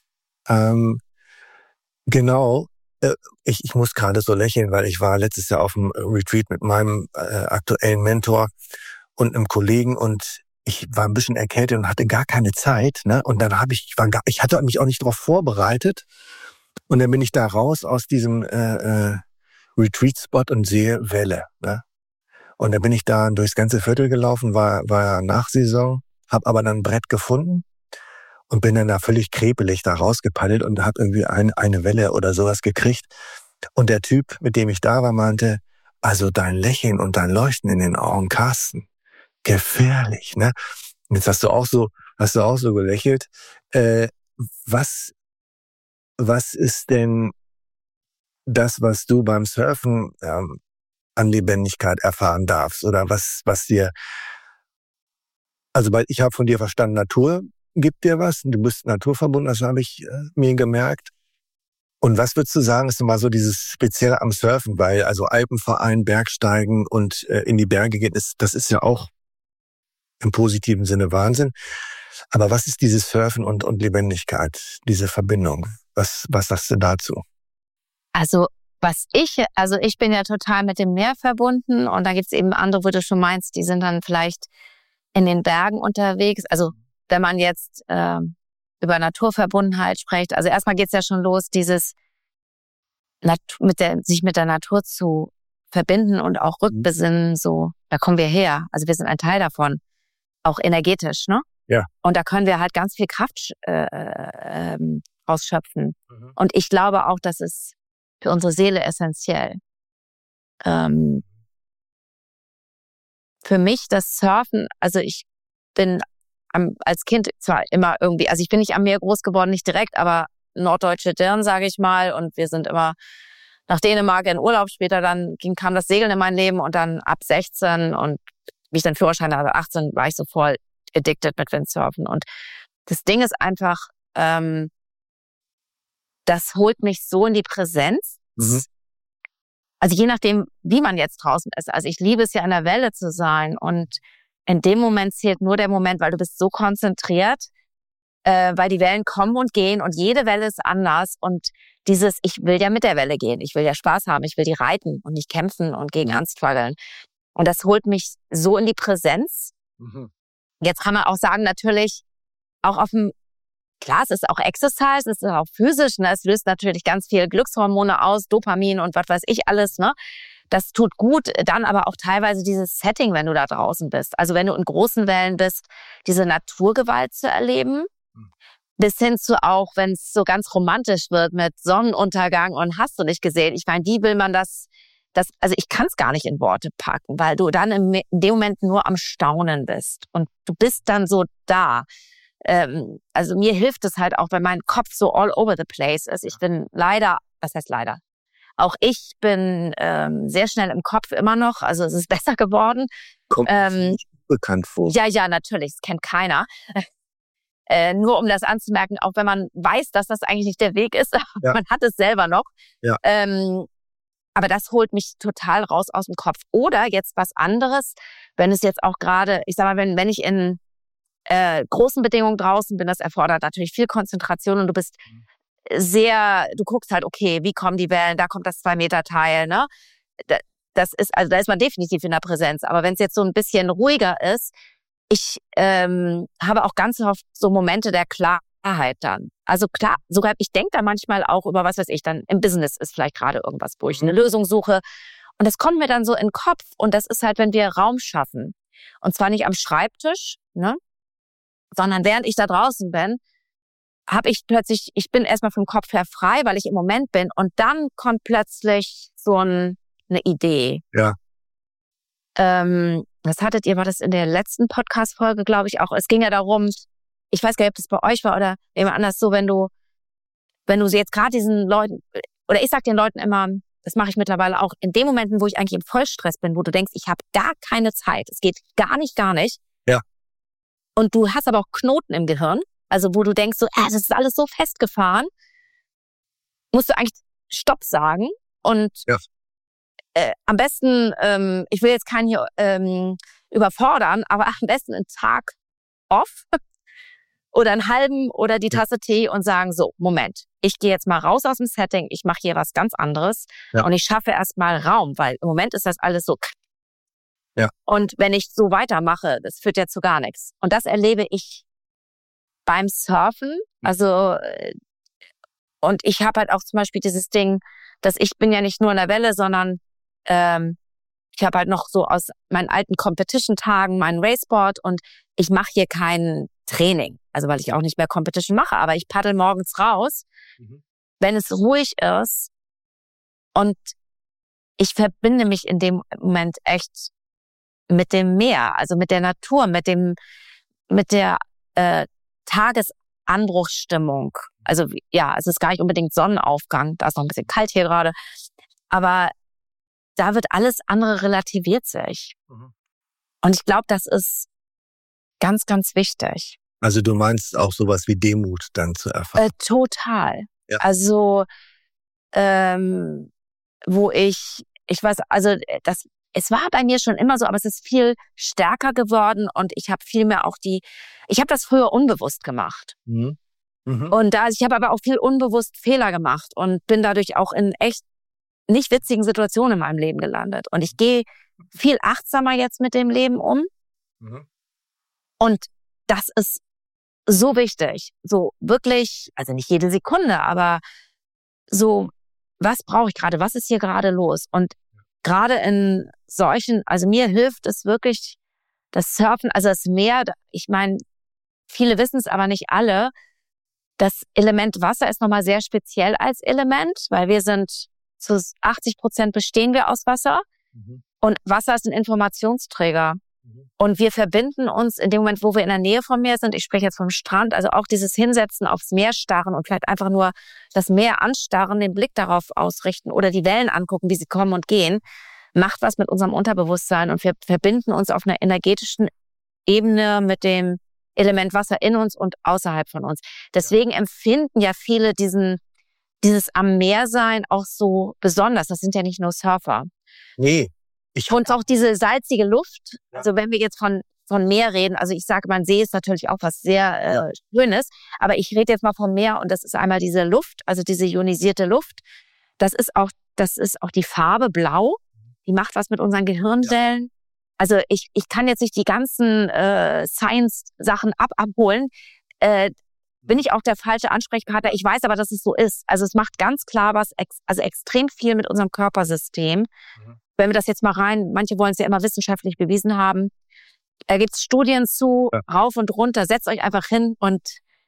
Genau. Ich muss gerade so lächeln, weil ich war letztes Jahr auf dem Retreat mit meinem aktuellen Mentor und einem Kollegen und ich war ein bisschen erkältet und hatte gar keine Zeit, ne? Und dann ich hatte mich auch nicht darauf vorbereitet und dann bin ich da raus aus diesem Retreat-Spot und sehe Welle, ne? Und dann bin ich da durchs ganze Viertel gelaufen, war ja Nachsaison, habe aber dann ein Brett gefunden und bin dann da völlig krepelig da rausgepaddelt und habe irgendwie eine Welle oder sowas gekriegt. Und der Typ, mit dem ich da war, meinte, also dein Lächeln und dein Leuchten in den Augen, Carsten, gefährlich, ne? Jetzt hast du auch so gelächelt. Was ist denn das, was du beim Surfen an Lebendigkeit erfahren darfst? Oder was dir, also weil ich habe von dir verstanden, Natur gibt dir was. Du bist naturverbunden, das habe ich mir gemerkt. Und was würdest du sagen, ist immer so dieses Spezielle am Surfen? Weil also Alpenverein, Bergsteigen und in die Berge gehen, das ist ja auch im positiven Sinne Wahnsinn. Aber was ist dieses Surfen und Lebendigkeit, diese Verbindung? Was sagst du dazu? Also ich bin ja total mit dem Meer verbunden und da gibt's eben andere, wo du schon meinst, die sind dann vielleicht in den Bergen unterwegs. Also wenn man jetzt über Naturverbundenheit spricht, also erstmal geht's ja schon los, dieses sich mit der Natur zu verbinden und auch rückbesinnen, so, da kommen wir her. Also wir sind ein Teil davon, auch energetisch, ne? Ja. Und da können wir halt ganz viel Kraft rausschöpfen. Und ich glaube auch, das ist für unsere Seele essentiell. Für mich das Surfen, also ich bin als Kind zwar immer irgendwie, also ich bin nicht am Meer groß geworden, nicht direkt, aber norddeutsche Dirn, sage ich mal. Und wir sind immer nach Dänemark in Urlaub. Später dann kam das Segeln in mein Leben und dann ab 16 und wie ich dann Führerschein hatte, 18, war ich so voll addicted mit Windsurfen. Und das Ding ist einfach, das holt mich so in die Präsenz. Also je nachdem, wie man jetzt draußen ist. Also ich liebe es ja, an der Welle zu sein. Und in dem Moment zählt nur der Moment, weil du bist so konzentriert, weil die Wellen kommen und gehen und jede Welle ist anders. Und dieses, ich will ja mit der Welle gehen, ich will ja Spaß haben, ich will die reiten und nicht kämpfen und gegen anstruggeln. Und das holt mich so in die Präsenz. Jetzt kann man auch sagen, natürlich auch klar, es ist auch Exercise, es ist auch physisch, ne? Es löst natürlich ganz viel Glückshormone aus, Dopamin und was weiß ich alles, ne? Das tut gut, dann aber auch teilweise dieses Setting, wenn du da draußen bist. Also wenn du in großen Wellen bist, diese Naturgewalt zu erleben, bis hin zu auch, wenn es so ganz romantisch wird mit Sonnenuntergang und hast du nicht gesehen. Ich meine, wie will man das, also ich kann es gar nicht in Worte packen, weil du dann in dem Moment nur am Staunen bist und du bist dann so da. Also mir hilft es halt auch, weil mein Kopf so all over the place ist. Ich bin leider, was heißt leider? Auch ich bin sehr schnell im Kopf immer noch, also es ist besser geworden. Kommt nicht bekannt vor. Ja, natürlich, das kennt keiner. Nur um das anzumerken, auch wenn man weiß, dass das eigentlich nicht der Weg ist, man hat es selber noch. Ja. Aber das holt mich total raus aus dem Kopf. Oder jetzt was anderes, wenn es jetzt auch gerade, ich sag mal, wenn ich in großen Bedingungen draußen bin, das erfordert natürlich viel Konzentration und du bist du guckst halt, okay, wie kommen die Wellen, da kommt das 2-Meter-Teil, ne? Da ist man definitiv in der Präsenz. Aber wenn es jetzt so ein bisschen ruhiger ist, ich habe auch ganz oft so Momente der Klarheit dann. Also klar, sogar ich denke da manchmal auch über, was weiß ich, dann im Business ist vielleicht gerade irgendwas, wo ich eine Lösung suche. Und das kommt mir dann so in den Kopf. Und das ist halt, wenn wir Raum schaffen. Und zwar nicht am Schreibtisch, ne? Sondern während ich da draußen bin, habe ich plötzlich, ich bin erstmal vom Kopf her frei, weil ich im Moment bin. Und dann kommt plötzlich so eine Idee. Ja. Was war das in der letzten Podcast-Folge, glaube ich, auch. Es ging ja darum, ich weiß gar nicht, ob das bei euch war oder jemand anders so, wenn du jetzt gerade diesen Leuten, oder ich sag den Leuten immer, das mache ich mittlerweile auch, in den Momenten, wo ich eigentlich im Vollstress bin, wo du denkst, ich habe gar keine Zeit, es geht gar nicht. Ja. Und du hast aber auch Knoten im Gehirn, also wo du denkst so, das ist alles so festgefahren, musst du eigentlich Stopp sagen und am besten, ich will jetzt keinen hier überfordern, aber am besten einen Tag off oder einen halben oder die Tasse Tee und sagen, so, Moment, ich gehe jetzt mal raus aus dem Setting, ich mache hier was ganz anderes und ich schaffe erstmal Raum, weil im Moment ist das alles so. Ja. Und wenn ich so weitermache, das führt ja zu gar nichts. Und das erlebe ich beim Surfen, also und ich habe halt auch zum Beispiel dieses Ding, dass ich bin ja nicht nur in der Welle, sondern ich habe halt noch so aus meinen alten Competition-Tagen meinen Raceboard und ich mache hier kein Training, also weil ich auch nicht mehr Competition mache, aber ich paddel morgens raus, wenn es ruhig ist und ich verbinde mich in dem Moment echt mit dem Meer, also mit der Natur, mit dem mit der Tagesanbruchsstimmung. Also ja, es ist gar nicht unbedingt Sonnenaufgang, da ist noch ein bisschen kalt hier gerade, aber da wird alles andere relativiert sich. Und ich glaube, das ist ganz, ganz wichtig. Also du meinst auch sowas wie Demut dann zu erfahren? Total. Ja. Also wo ich weiß, also es war bei mir schon immer so, aber es ist viel stärker geworden und ich habe viel mehr auch ich habe das früher unbewusst gemacht. Und ich habe aber auch viel unbewusst Fehler gemacht und bin dadurch auch in echt nicht witzigen Situationen in meinem Leben gelandet. Und ich gehe viel achtsamer jetzt mit dem Leben um. Und das ist so wichtig. So wirklich, also nicht jede Sekunde, aber so, was brauche ich gerade? Was ist hier gerade los? Und gerade in solchen, also mir hilft es wirklich, das Surfen, also das Meer, ich meine, viele wissen es, aber nicht alle. Das Element Wasser ist nochmal sehr speziell als Element, weil wir sind zu 80% bestehen wir aus Wasser. Und Wasser ist ein Informationsträger. Und wir verbinden uns in dem Moment, wo wir in der Nähe vom Meer sind, ich spreche jetzt vom Strand, also auch dieses Hinsetzen aufs Meer starren und vielleicht einfach nur das Meer anstarren, den Blick darauf ausrichten oder die Wellen angucken, wie sie kommen und gehen, macht was mit unserem Unterbewusstsein und wir verbinden uns auf einer energetischen Ebene mit dem Element Wasser in uns und außerhalb von uns. Deswegen empfinden ja viele dieses am Meer sein auch so besonders. Das sind ja nicht nur Surfer. Nee. Und auch diese salzige Luft, also wenn wir jetzt von Meer reden, also ich sage, man See ist natürlich auch was sehr Schönes, aber ich rede jetzt mal vom Meer und das ist einmal diese Luft, also diese ionisierte Luft. Das ist auch die Farbe Blau, die macht was mit unseren Gehirnzellen. Also ich kann jetzt nicht die ganzen Science-Sachen abholen, bin ich auch der falsche Ansprechpartner. Ich weiß aber, dass es so ist. Also es macht ganz klar also extrem viel mit unserem Körpersystem. Wenn wir das jetzt mal manche wollen es ja immer wissenschaftlich bewiesen haben. Da gibt's Studien zu, rauf und runter. Setzt euch einfach hin und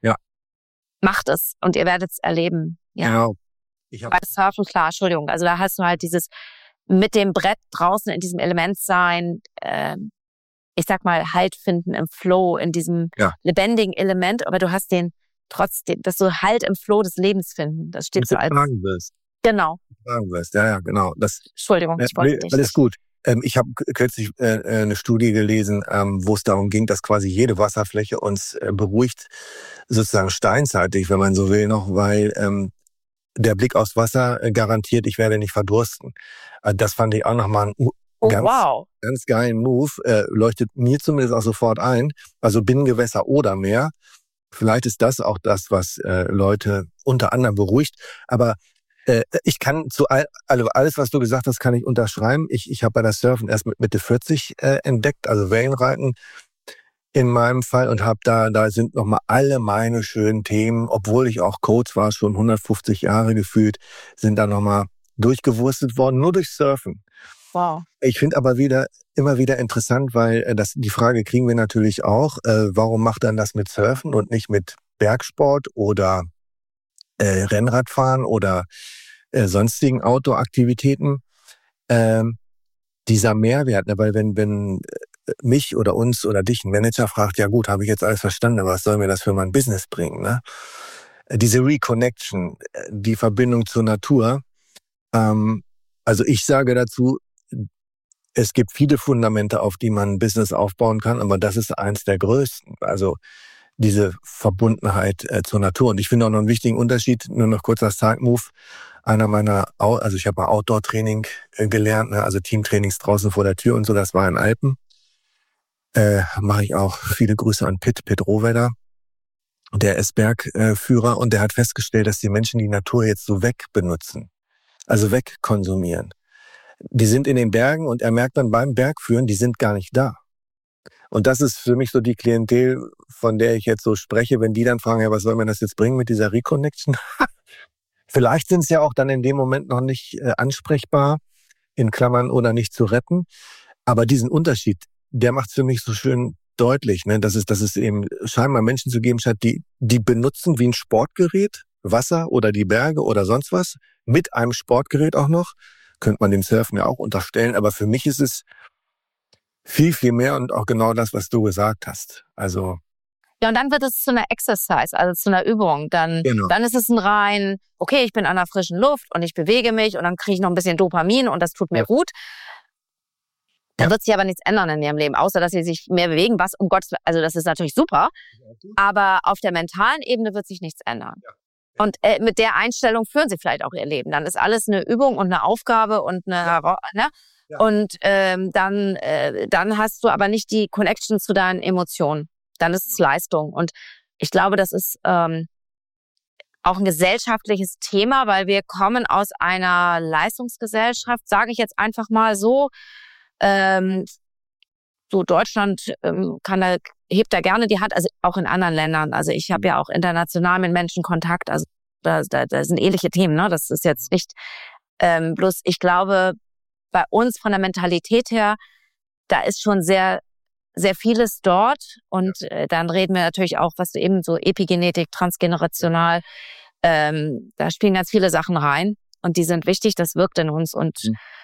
macht es. Und ihr werdet es erleben. Ja. Bei Surfen, klar, Entschuldigung. Also da hast du halt dieses mit dem Brett draußen in diesem Element sein, ich sag mal, Halt finden im Flow, in diesem lebendigen Element. Aber du hast trotzdem, dass du Halt im Flow des Lebens finden. Das steht so als... Genau. Ja, genau. Entschuldigung, ich wollte nicht. Alles gut. Ich habe kürzlich eine Studie gelesen, wo es darum ging, dass quasi jede Wasserfläche uns beruhigt, sozusagen steinzeitig, wenn man so will, noch, weil der Blick aufs Wasser garantiert, ich werde nicht verdursten. Das fand ich auch nochmal einen ganz geilen Move. Leuchtet mir zumindest auch sofort ein. Also Binnengewässer oder Meer. Vielleicht ist das auch das, was Leute unter anderem beruhigt. Aber ich kann alles, was du gesagt hast, kann ich unterschreiben. Ich habe bei das Surfen erst mit Mitte 40 entdeckt, also Wellenreiten in meinem Fall und habe da sind nochmal alle meine schönen Themen, obwohl ich auch Coach war, schon 150 Jahre gefühlt, sind da nochmal durchgewurstet worden, nur durch Surfen. Wow. Ich finde aber immer wieder interessant, weil die Frage kriegen wir natürlich auch, warum macht dann das mit Surfen und nicht mit Bergsport oder Rennradfahren oder sonstigen Outdoor-Aktivitäten, dieser Mehrwert, ne? Weil wenn mich oder uns oder dich ein Manager fragt, ja gut, habe ich jetzt alles verstanden, was soll mir das für mein Business bringen? Ne? Diese Reconnection, die Verbindung zur Natur, also ich sage dazu, es gibt viele Fundamente, auf die man ein Business aufbauen kann, aber das ist eins der größten. Also diese Verbundenheit zur Natur. Und ich finde auch noch einen wichtigen Unterschied, nur noch kurzer Side-Move. Also ich habe mal Outdoor-Training gelernt, ne? Also Teamtrainings draußen vor der Tür und so, das war in Alpen. Mache ich auch viele Grüße an Pitt Rohwedder, der S-Berg-Führer, und der hat festgestellt, dass die Menschen die Natur jetzt so wegbenutzen, also wegkonsumieren. Die sind in den Bergen und er merkt dann beim Bergführen, die sind gar nicht da. Und das ist für mich so die Klientel, von der ich jetzt so spreche, wenn die dann fragen, ja, was soll mir das jetzt bringen mit dieser Reconnection? Vielleicht sind es ja auch dann in dem Moment noch nicht ansprechbar, in Klammern, oder nicht zu retten. Aber diesen Unterschied, der macht es für mich so schön deutlich, ne? Dass es eben scheinbar Menschen zu geben scheint, die benutzen wie ein Sportgerät Wasser oder die Berge oder sonst was, mit einem Sportgerät auch noch. Könnte man dem Surfen ja auch unterstellen. Aber für mich ist es viel, viel mehr und auch genau das, was du gesagt hast. Also Ja, und dann wird es zu einer Exercise, also zu einer Übung. Dann ist es ein rein, okay, ich bin an der frischen Luft und ich bewege mich und dann kriege ich noch ein bisschen Dopamin und das tut mir gut. Dann wird sich aber nichts ändern in ihrem Leben, außer dass sie sich mehr bewegen, was um Gottes Willen, also das ist natürlich super, aber auf der mentalen Ebene wird sich nichts ändern. Ja. Und mit der Einstellung führen sie vielleicht auch ihr Leben. Dann ist alles eine Übung und eine Aufgabe und eine, ne? Ja. Und dann hast du aber nicht die Connection zu deinen Emotionen. Dann ist es Leistung. Und ich glaube, das ist auch ein gesellschaftliches Thema, weil wir kommen aus einer Leistungsgesellschaft, sage ich jetzt einfach mal so. So Deutschland hebt da gerne die Hand, also auch in anderen Ländern. Also ich habe ja auch international mit Menschen Kontakt, also da sind ähnliche Themen, ne? Das ist jetzt nicht bloß, ich glaube, bei uns von der Mentalität her, da ist schon sehr, sehr vieles dort. Und dann reden wir natürlich auch, was du eben so Epigenetik, transgenerational, da spielen ganz viele Sachen rein. Und die sind wichtig, das wirkt in uns. Und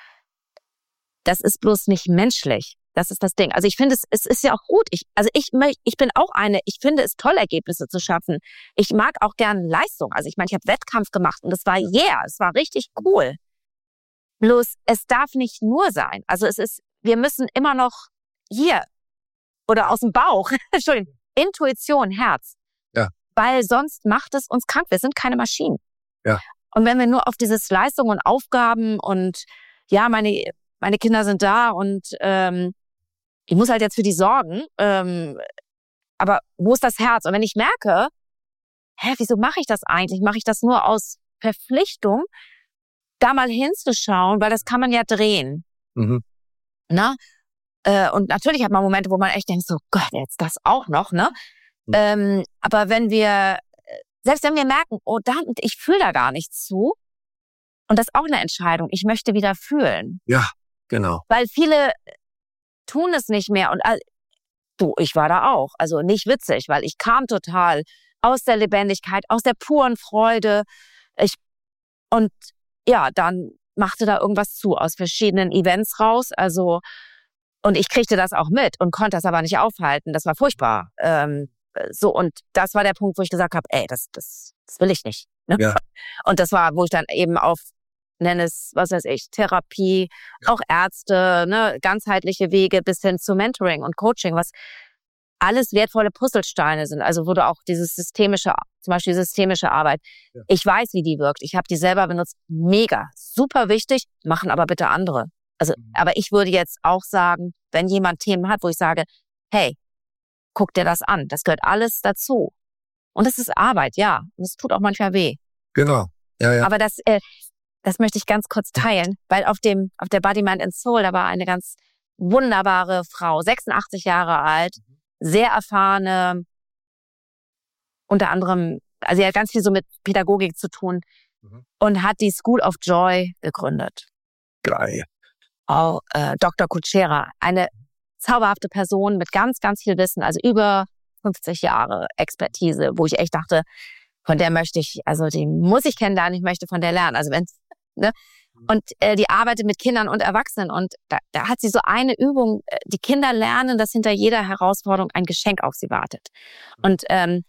das ist bloß nicht menschlich. Das ist das Ding. Also ich finde, es ist ja auch gut. Ich bin auch ich finde es toll, Ergebnisse zu schaffen. Ich mag auch gerne Leistung. Also ich meine, ich habe Wettkampf gemacht und es war es war richtig cool. Bloß, es darf nicht nur sein. Also wir müssen immer noch hier oder aus dem Bauch, Entschuldigung, Intuition, Herz. Ja. Weil sonst macht es uns krank. Wir sind keine Maschinen. Ja. Und wenn wir nur auf dieses Leistung und Aufgaben und ja, meine Kinder sind da und ich muss halt jetzt für die sorgen. Aber wo ist das Herz? Und wenn ich merke, wieso mache ich das eigentlich? Mache ich das nur aus Verpflichtung, da mal hinzuschauen, weil das kann man ja drehen. Mhm. Na? Und natürlich hat man Momente, wo man echt denkt, so Gott, jetzt das auch noch, ne? Mhm. Aber selbst wenn wir merken, oh, ich fühle da gar nichts zu, und das ist auch eine Entscheidung, ich möchte wieder fühlen. Ja, genau. Weil viele tun es nicht mehr. Und ich war da auch. Also nicht witzig, weil ich kam total aus der Lebendigkeit, aus der puren Freude. Und ja, dann machte da irgendwas zu aus verschiedenen Events raus. Also, und ich kriegte das auch mit und konnte das aber nicht aufhalten. Das war furchtbar. Und das war der Punkt, wo ich gesagt habe, das will ich nicht. Ne? Ja. Und das war, wo ich dann eben nenne es, was weiß ich, Therapie, auch Ärzte, ne, ganzheitliche Wege bis hin zu Mentoring und Coaching, was alles wertvolle Puzzlesteine sind. Also wo du auch zum Beispiel systemische Arbeit, ich weiß, wie die wirkt. Ich habe die selber benutzt. Mega, super wichtig, machen aber bitte andere. Also, aber ich würde jetzt auch sagen, wenn jemand Themen hat, wo ich sage, hey, guck dir das an. Das gehört alles dazu. Und das ist Arbeit, ja. Und es tut auch manchmal weh. Genau, ja. Aber das möchte ich ganz kurz teilen, weil auf der Body, Mind and Soul, da war eine ganz wunderbare Frau, 86 Jahre alt, sehr erfahrene, unter anderem, also sie hat ganz viel so mit Pädagogik zu tun und hat die School of Joy gegründet. Geil. Auch Dr. Kuchera, eine zauberhafte Person mit ganz, ganz viel Wissen, also über 50 Jahre Expertise, wo ich echt dachte, von der die muss ich kennenlernen, ich möchte von der lernen. Also ne? Und die arbeitet mit Kindern und Erwachsenen und da hat sie so eine Übung, die Kinder lernen, dass hinter jeder Herausforderung ein Geschenk auf sie wartet. Und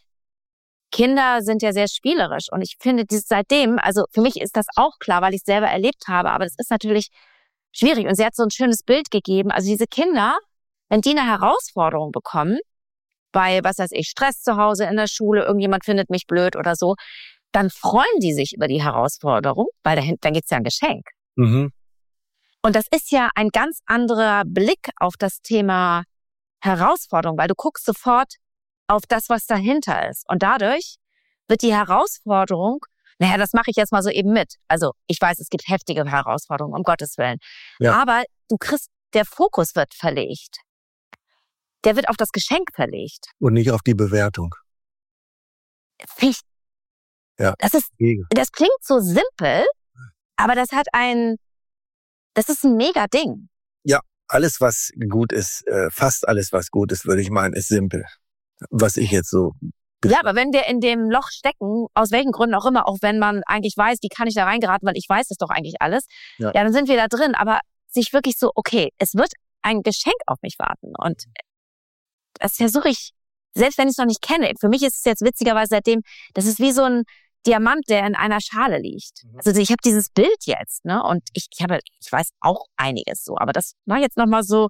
Kinder sind ja sehr spielerisch und ich finde seitdem, also für mich ist das auch klar, weil ich es selber erlebt habe, aber das ist natürlich schwierig und sie hat so ein schönes Bild gegeben. Also diese Kinder, wenn die eine Herausforderung bekommen, bei, was weiß ich, Stress zu Hause in der Schule, irgendjemand findet mich blöd oder so, dann freuen die sich über die Herausforderung, weil dann gibt's ja ein Geschenk. Mhm. Und das ist ja ein ganz anderer Blick auf das Thema Herausforderung, weil du guckst sofort auf das, was dahinter ist. Und dadurch wird die Herausforderung, das mache ich jetzt mal so eben mit. Also ich weiß, es gibt heftige Herausforderungen, um Gottes Willen. Ja. Aber der Fokus wird verlegt. Der wird auf das Geschenk verlegt. Und nicht auf die Bewertung. Ja. Das klingt so simpel, aber das ist ein mega Ding. Ja, alles was gut ist, fast alles was gut ist, würde ich meinen, ist simpel. Was ich jetzt so... Ja, aber wenn wir in dem Loch stecken, aus welchen Gründen auch immer, auch wenn man eigentlich weiß, wie kann ich da reingeraten, weil ich weiß es doch eigentlich alles, dann sind wir da drin. Aber sich wirklich so, okay, es wird ein Geschenk auf mich warten. Und das ist ja so richtig selbst wenn ich es noch nicht kenne, für mich ist es jetzt witzigerweise seitdem, das ist wie so ein Diamant, der in einer Schale liegt. Also ich habe dieses Bild jetzt, ne? Und ich weiß auch einiges so, aber das war jetzt nochmal so,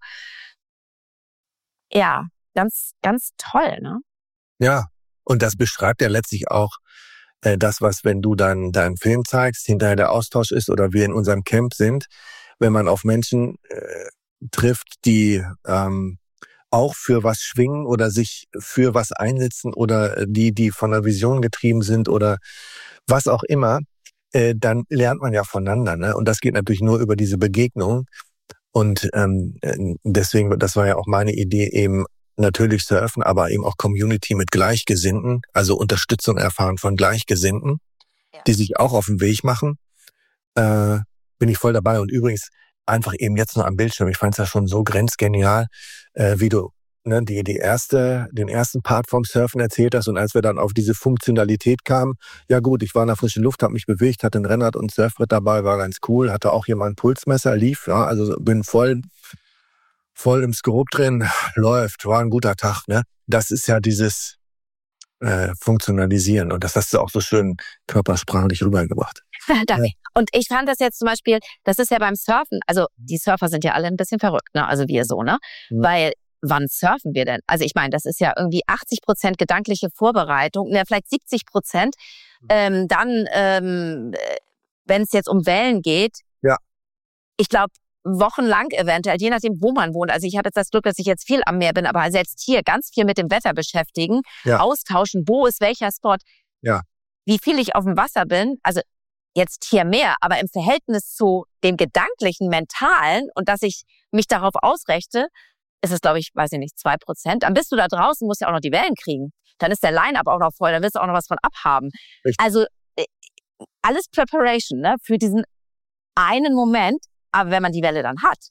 ja, ganz, ganz toll, ne? Ja, und das beschreibt ja letztlich auch das, was, wenn du deinen Film zeigst, hinterher der Austausch ist oder wir in unserem Camp sind, wenn man auf Menschen trifft, die auch für was schwingen oder sich für was einsetzen oder die von einer Vision getrieben sind oder was auch immer, dann lernt man ja voneinander, ne? Und das geht natürlich nur über diese Begegnung. Und deswegen, das war ja auch meine Idee, eben natürlich surfen, aber eben auch Community mit Gleichgesinnten, also Unterstützung erfahren von Gleichgesinnten, die sich auch auf den Weg machen. Bin ich voll dabei. Und übrigens, einfach eben jetzt nur am Bildschirm. Ich fand es ja schon so grenzgenial, wie du den ersten Part vom Surfen erzählt hast. Und als wir dann auf diese Funktionalität kamen, ja gut, ich war in der frischen Luft, habe mich bewegt, hatte ein Rennrad und Surfbrett dabei, war ganz cool, hatte auch jemand ein Pulsmesser, lief, ja, also bin voll im Scope drin, läuft, war ein guter Tag, ne? Das ist ja dieses Funktionalisieren und das hast du auch so schön körpersprachlich rübergebracht. Danke. Und ich fand das jetzt zum Beispiel, das ist ja beim Surfen, also die Surfer sind ja alle ein bisschen verrückt, ne? Also wir so, ne? Weil wann surfen wir denn? Also ich meine, das ist ja irgendwie 80% gedankliche Vorbereitung, ja, vielleicht 70%. Dann, wenn es jetzt um Wellen geht, ja, ich glaube, wochenlang eventuell, je nachdem, wo man wohnt. Also ich habe jetzt das Glück, dass ich jetzt viel am Meer bin, aber selbst hier ganz viel mit dem Wetter beschäftigen, austauschen, wo ist welcher Spot, wie viel ich auf dem Wasser bin, also jetzt hier mehr, aber im Verhältnis zu dem gedanklichen, mentalen und dass ich mich darauf ausrichte, ist es, glaube ich, weiß ich nicht, 2%. Dann bist du da draußen, musst ja auch noch die Wellen kriegen. Dann ist der Line-Up auch noch voll, dann wirst du auch noch was von abhaben. Richtig. Also alles Preparation, ne, für diesen einen Moment, aber wenn man die Welle dann hat,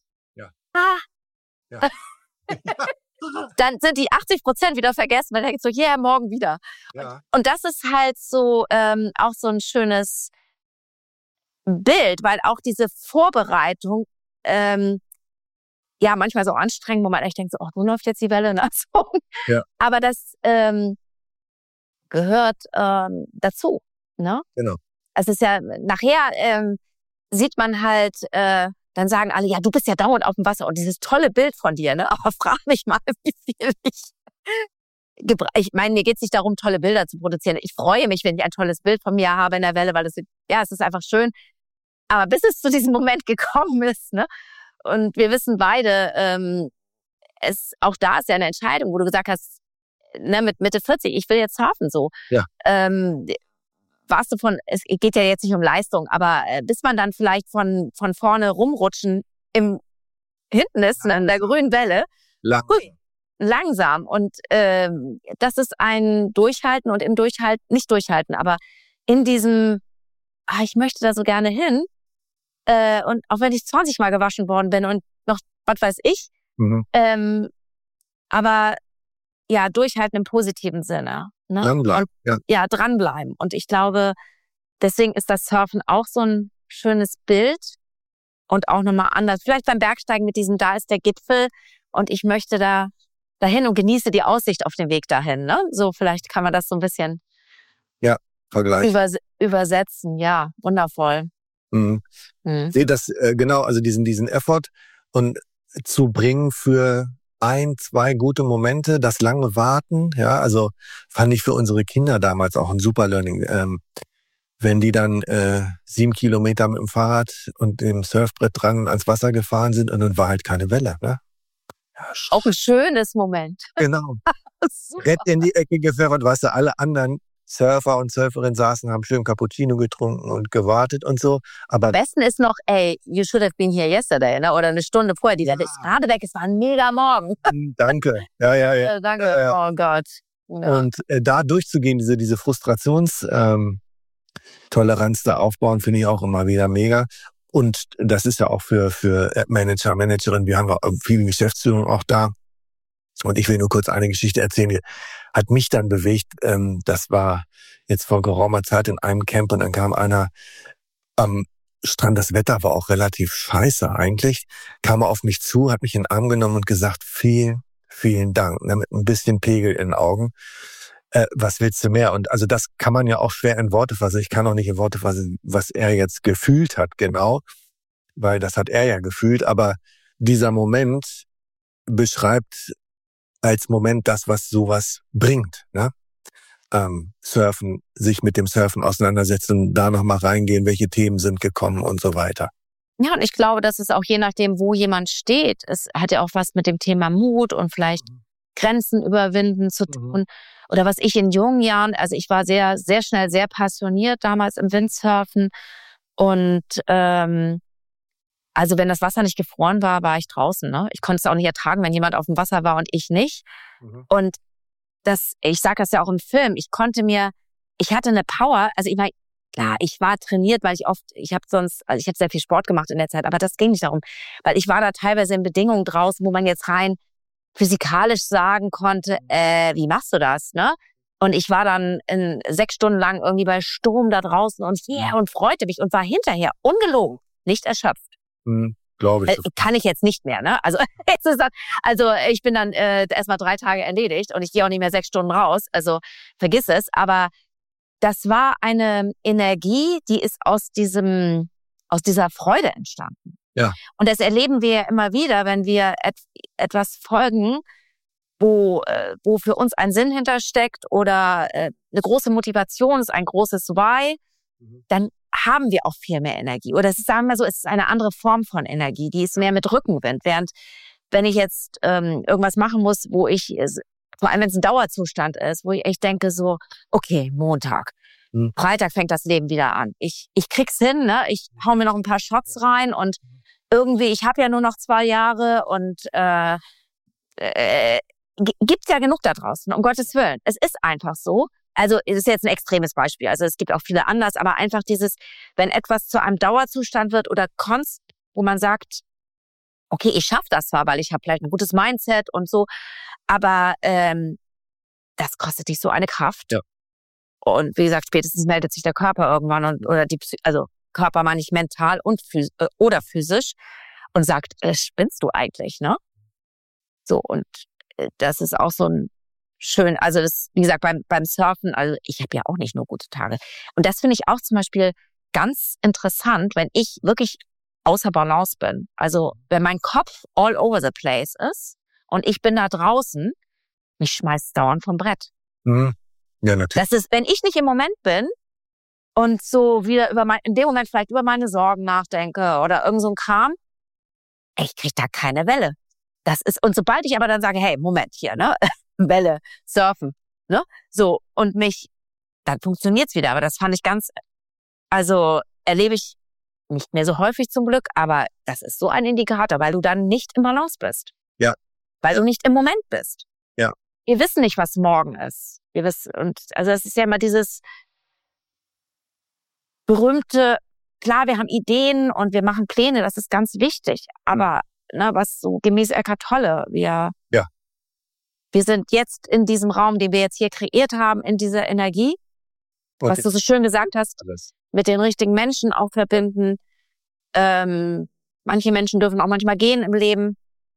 dann sind die 80% wieder vergessen, weil der denkt so, morgen wieder. Ja. Und das ist halt so auch so ein schönes Bild, weil auch diese Vorbereitung manchmal so anstrengend, wo man echt denkt, so, wo läuft jetzt die Welle? So. Ja. Aber das gehört dazu. Ne? Genau. Es ist ja, nachher sieht man halt, dann sagen alle, ja, du bist ja dauernd auf dem Wasser und dieses tolle Bild von dir, ne? Aber frag mich mal, wie viel ich meine, mir geht es nicht darum, tolle Bilder zu produzieren. Ich freue mich, wenn ich ein tolles Bild von mir habe in der Welle, weil es ist einfach schön. Aber bis es zu diesem Moment gekommen ist, ne? Und wir wissen beide, auch da ist ja eine Entscheidung, wo du gesagt hast, ne, mit Mitte 40, ich will jetzt surfen, so. Ja. Es geht ja jetzt nicht um Leistung, aber bis man dann vielleicht von vorne rumrutschen hinten ist, in der grünen Welle. Langsam. Und das ist ein Durchhalten und im Durchhalten, nicht durchhalten, aber in diesem, ich möchte da so gerne hin. Und auch wenn ich 20 Mal gewaschen worden bin und noch, was weiß ich, aber ja, durchhalten im positiven Sinne. Ne? Dranbleiben. Dranbleiben. Und ich glaube, deswegen ist das Surfen auch so ein schönes Bild und auch nochmal anders. Vielleicht beim Bergsteigen mit diesem, da ist der Gipfel und ich möchte dahin und genieße die Aussicht auf dem Weg dahin. Ne? So, vielleicht kann man das so ein bisschen vergleichen. Übersetzen. Ja, wundervoll. Sehe das genau, also diesen Effort und zu bringen für 1, 2 gute Momente, das lange Warten, ja, also fand ich für unsere Kinder damals auch ein super Learning. Wenn die dann 7 Kilometer mit dem Fahrrad und dem Surfbrett dran ans Wasser gefahren sind und dann war halt keine Welle, ne? Ja, auch ein schönes Moment. Genau. Rett in die Ecke gefährt, weißt du, alle anderen Surfer und Surferinnen saßen, haben schön Cappuccino getrunken und gewartet und so. Aber am besten ist noch, you should have been here yesterday, ne? Oder eine Stunde vorher. Die Welle ist gerade weg, es war ein mega Morgen. Danke. Ja. Danke, oh Gott. Ja. Und da durchzugehen, diese Frustrationstoleranz da aufbauen, finde ich auch immer wieder mega. Und das ist ja auch für Manager, Managerinnen, wir haben auch viele Geschäftsführungen auch da. Und ich will nur kurz eine Geschichte erzählen, die hat mich dann bewegt. Das war jetzt vor geraumer Zeit in einem Camp und dann kam einer am Strand. Das Wetter war auch relativ scheiße eigentlich. Kam er auf mich zu, hat mich in den Arm genommen und gesagt, vielen, vielen Dank, ne, mit ein bisschen Pegel in den Augen. Was willst du mehr? Und also das kann man ja auch schwer in Worte fassen. Ich kann auch nicht in Worte fassen, was er jetzt gefühlt hat, genau, weil das hat er ja gefühlt. Aber dieser Moment beschreibt als Moment das, was sowas bringt, ne? Surfen, sich mit dem Surfen auseinandersetzen, da nochmal reingehen, welche Themen sind gekommen und so weiter. Ja, und ich glaube, dass es auch je nachdem, wo jemand steht, es hat ja auch was mit dem Thema Mut und vielleicht Grenzen überwinden zu tun. Oder was ich in jungen Jahren, also ich war sehr, sehr schnell sehr passioniert damals im Windsurfen. Und also wenn das Wasser nicht gefroren war, war ich draußen. Ne? Ich konnte es auch nicht ertragen, wenn jemand auf dem Wasser war und ich nicht. Und ich sage das ja auch im Film, ich hatte eine Power, also ich war trainiert, weil ich habe sehr viel Sport gemacht in der Zeit, aber das ging nicht darum, weil ich war da teilweise in Bedingungen draußen, wo man jetzt rein physikalisch sagen konnte, wie machst du das, ne? Und ich war dann 6 Stunden lang irgendwie bei Sturm da draußen und freute mich und war hinterher ungelogen, nicht erschöpft. Glaube ich. Kann ich jetzt nicht mehr, ne? Also ich bin dann erstmal 3 Tage erledigt und ich gehe auch nicht mehr 6 Stunden raus. Also vergiss es. Aber das war eine Energie, die ist aus dieser Freude entstanden. Ja. Und das erleben wir ja immer wieder, wenn wir etwas folgen, wo für uns ein Sinn hintersteckt oder eine große Motivation ist, ein großes Why, dann haben wir auch viel mehr Energie. Oder sagen wir so, es ist eine andere Form von Energie, die ist mehr mit Rückenwind. Während wenn ich jetzt irgendwas machen muss, vor allem wenn es ein Dauerzustand ist, wo ich echt denke so, okay, Montag, Freitag fängt das Leben wieder an. Ich krieg's hin, ne? Ich hau mir noch ein paar Shots rein und irgendwie, ich habe ja nur noch 2 Jahre und gibt ja genug da draußen, um Gottes Willen. Es ist einfach so. Also es ist jetzt ein extremes Beispiel, also es gibt auch viele anders, aber einfach wenn etwas zu einem Dauerzustand wird oder wo man sagt, okay, ich schaffe das zwar, weil ich habe vielleicht ein gutes Mindset und so, aber das kostet dich so eine Kraft. Ja. Und wie gesagt, spätestens meldet sich der Körper irgendwann also Körper meine ich mental und oder physisch und sagt, spinnst du eigentlich, ne? So, und das ist auch so ein schön, also das, wie gesagt, beim Surfen, also ich habe ja auch nicht nur gute Tage. Und das finde ich auch zum Beispiel ganz interessant, wenn ich wirklich außer Balance bin. Also wenn mein Kopf all over the place ist und ich bin da draußen, mich schmeißt dauernd vom Brett. Ja, natürlich. Das ist, wenn ich nicht im Moment bin und so wieder in dem Moment vielleicht über meine Sorgen nachdenke oder irgend so ein Kram, ich krieg da keine Welle. Und sobald ich aber dann sage, hey, Moment hier, ne? Welle, surfen, ne? So, und dann funktioniert's wieder. Aber das fand ich erlebe ich nicht mehr so häufig zum Glück, aber das ist so ein Indikator, weil du dann nicht im Balance bist. Ja. Weil du nicht im Moment bist. Ja. Wir wissen nicht, was morgen ist. Also es ist ja immer dieses berühmte, klar, wir haben Ideen und wir machen Pläne, das ist ganz wichtig, aber was so gemäß Eckhart Tolle, wir sind jetzt in diesem Raum, den wir jetzt hier kreiert haben, in dieser Energie, was du so schön gesagt hast, mit den richtigen Menschen auch verbinden. Manche Menschen dürfen auch manchmal gehen im Leben.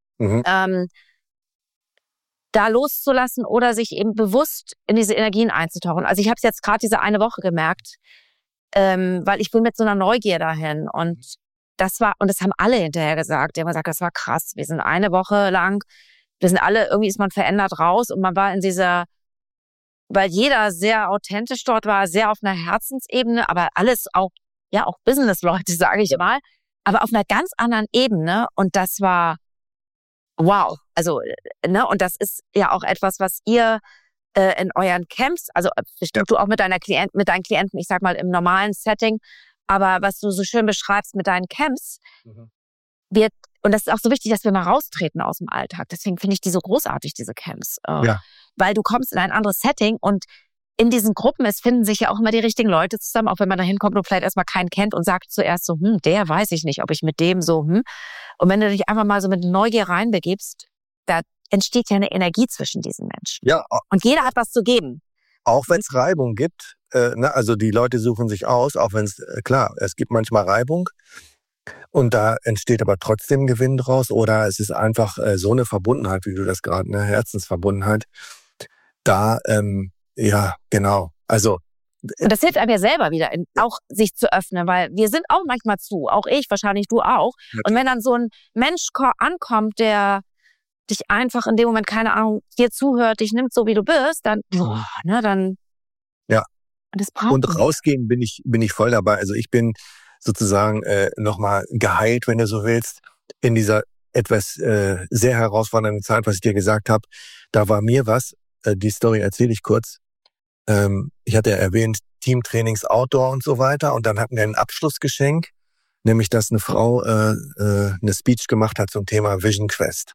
Da loszulassen oder sich eben bewusst in diese Energien einzutauchen. Also ich habe es jetzt gerade diese eine Woche gemerkt, weil ich bin mit so einer Neugier dahin und das haben alle hinterher gesagt. Die haben gesagt, das war krass. Wir sind eine Woche lang, irgendwie ist man verändert raus und man war weil jeder sehr authentisch dort war, sehr auf einer Herzensebene, aber alles auch Business-Leute, sage ich mal, aber auf einer ganz anderen Ebene und das war wow. Also, ne, und das ist ja auch etwas, was ihr in euren Camps, also bestimmt du auch mit deinen Klienten, ich sag mal im normalen Setting, aber was du so schön beschreibst mit deinen Camps, und das ist auch so wichtig, dass wir mal raustreten aus dem Alltag. Deswegen finde ich die so großartig, diese Camps. Weil du kommst in ein anderes Setting und in diesen Gruppen, es finden sich ja auch immer die richtigen Leute zusammen, auch wenn man da hinkommt und vielleicht erstmal keinen kennt und sagt zuerst so, der weiß ich nicht, ob ich mit dem so, Und wenn du dich einfach mal so mit Neugier reinbegibst, da entsteht ja eine Energie zwischen diesen Menschen. Ja. Und jeder hat was zu geben. Auch wenn es Reibung gibt, also die Leute suchen sich aus, auch wenn es, klar, es gibt manchmal Reibung, Und da entsteht aber trotzdem Gewinn draus oder es ist einfach so eine Verbundenheit, wie du das gerade, eine Herzensverbundenheit. Da, ja, genau. Also Und das hilft einem ja selber wieder, auch sich zu öffnen, weil wir sind auch manchmal zu, auch ich, wahrscheinlich du auch. Und wenn dann so ein Mensch ankommt, der dich einfach in dem Moment, keine Ahnung, dir zuhört, dich nimmt so, wie du bist, dann, dann. Ja. Und das braucht Und rausgehen bin ich voll dabei. Also ich bin sozusagen nochmal geheilt, wenn du so willst, in dieser etwas sehr herausfordernden Zeit, was ich dir gesagt habe. Da war mir was, die Story erzähle ich kurz. Ich hatte ja erwähnt, Teamtrainings, Outdoor und so weiter. Und dann hatten wir ein Abschlussgeschenk, nämlich dass eine Frau eine Speech gemacht hat zum Thema Vision Quest.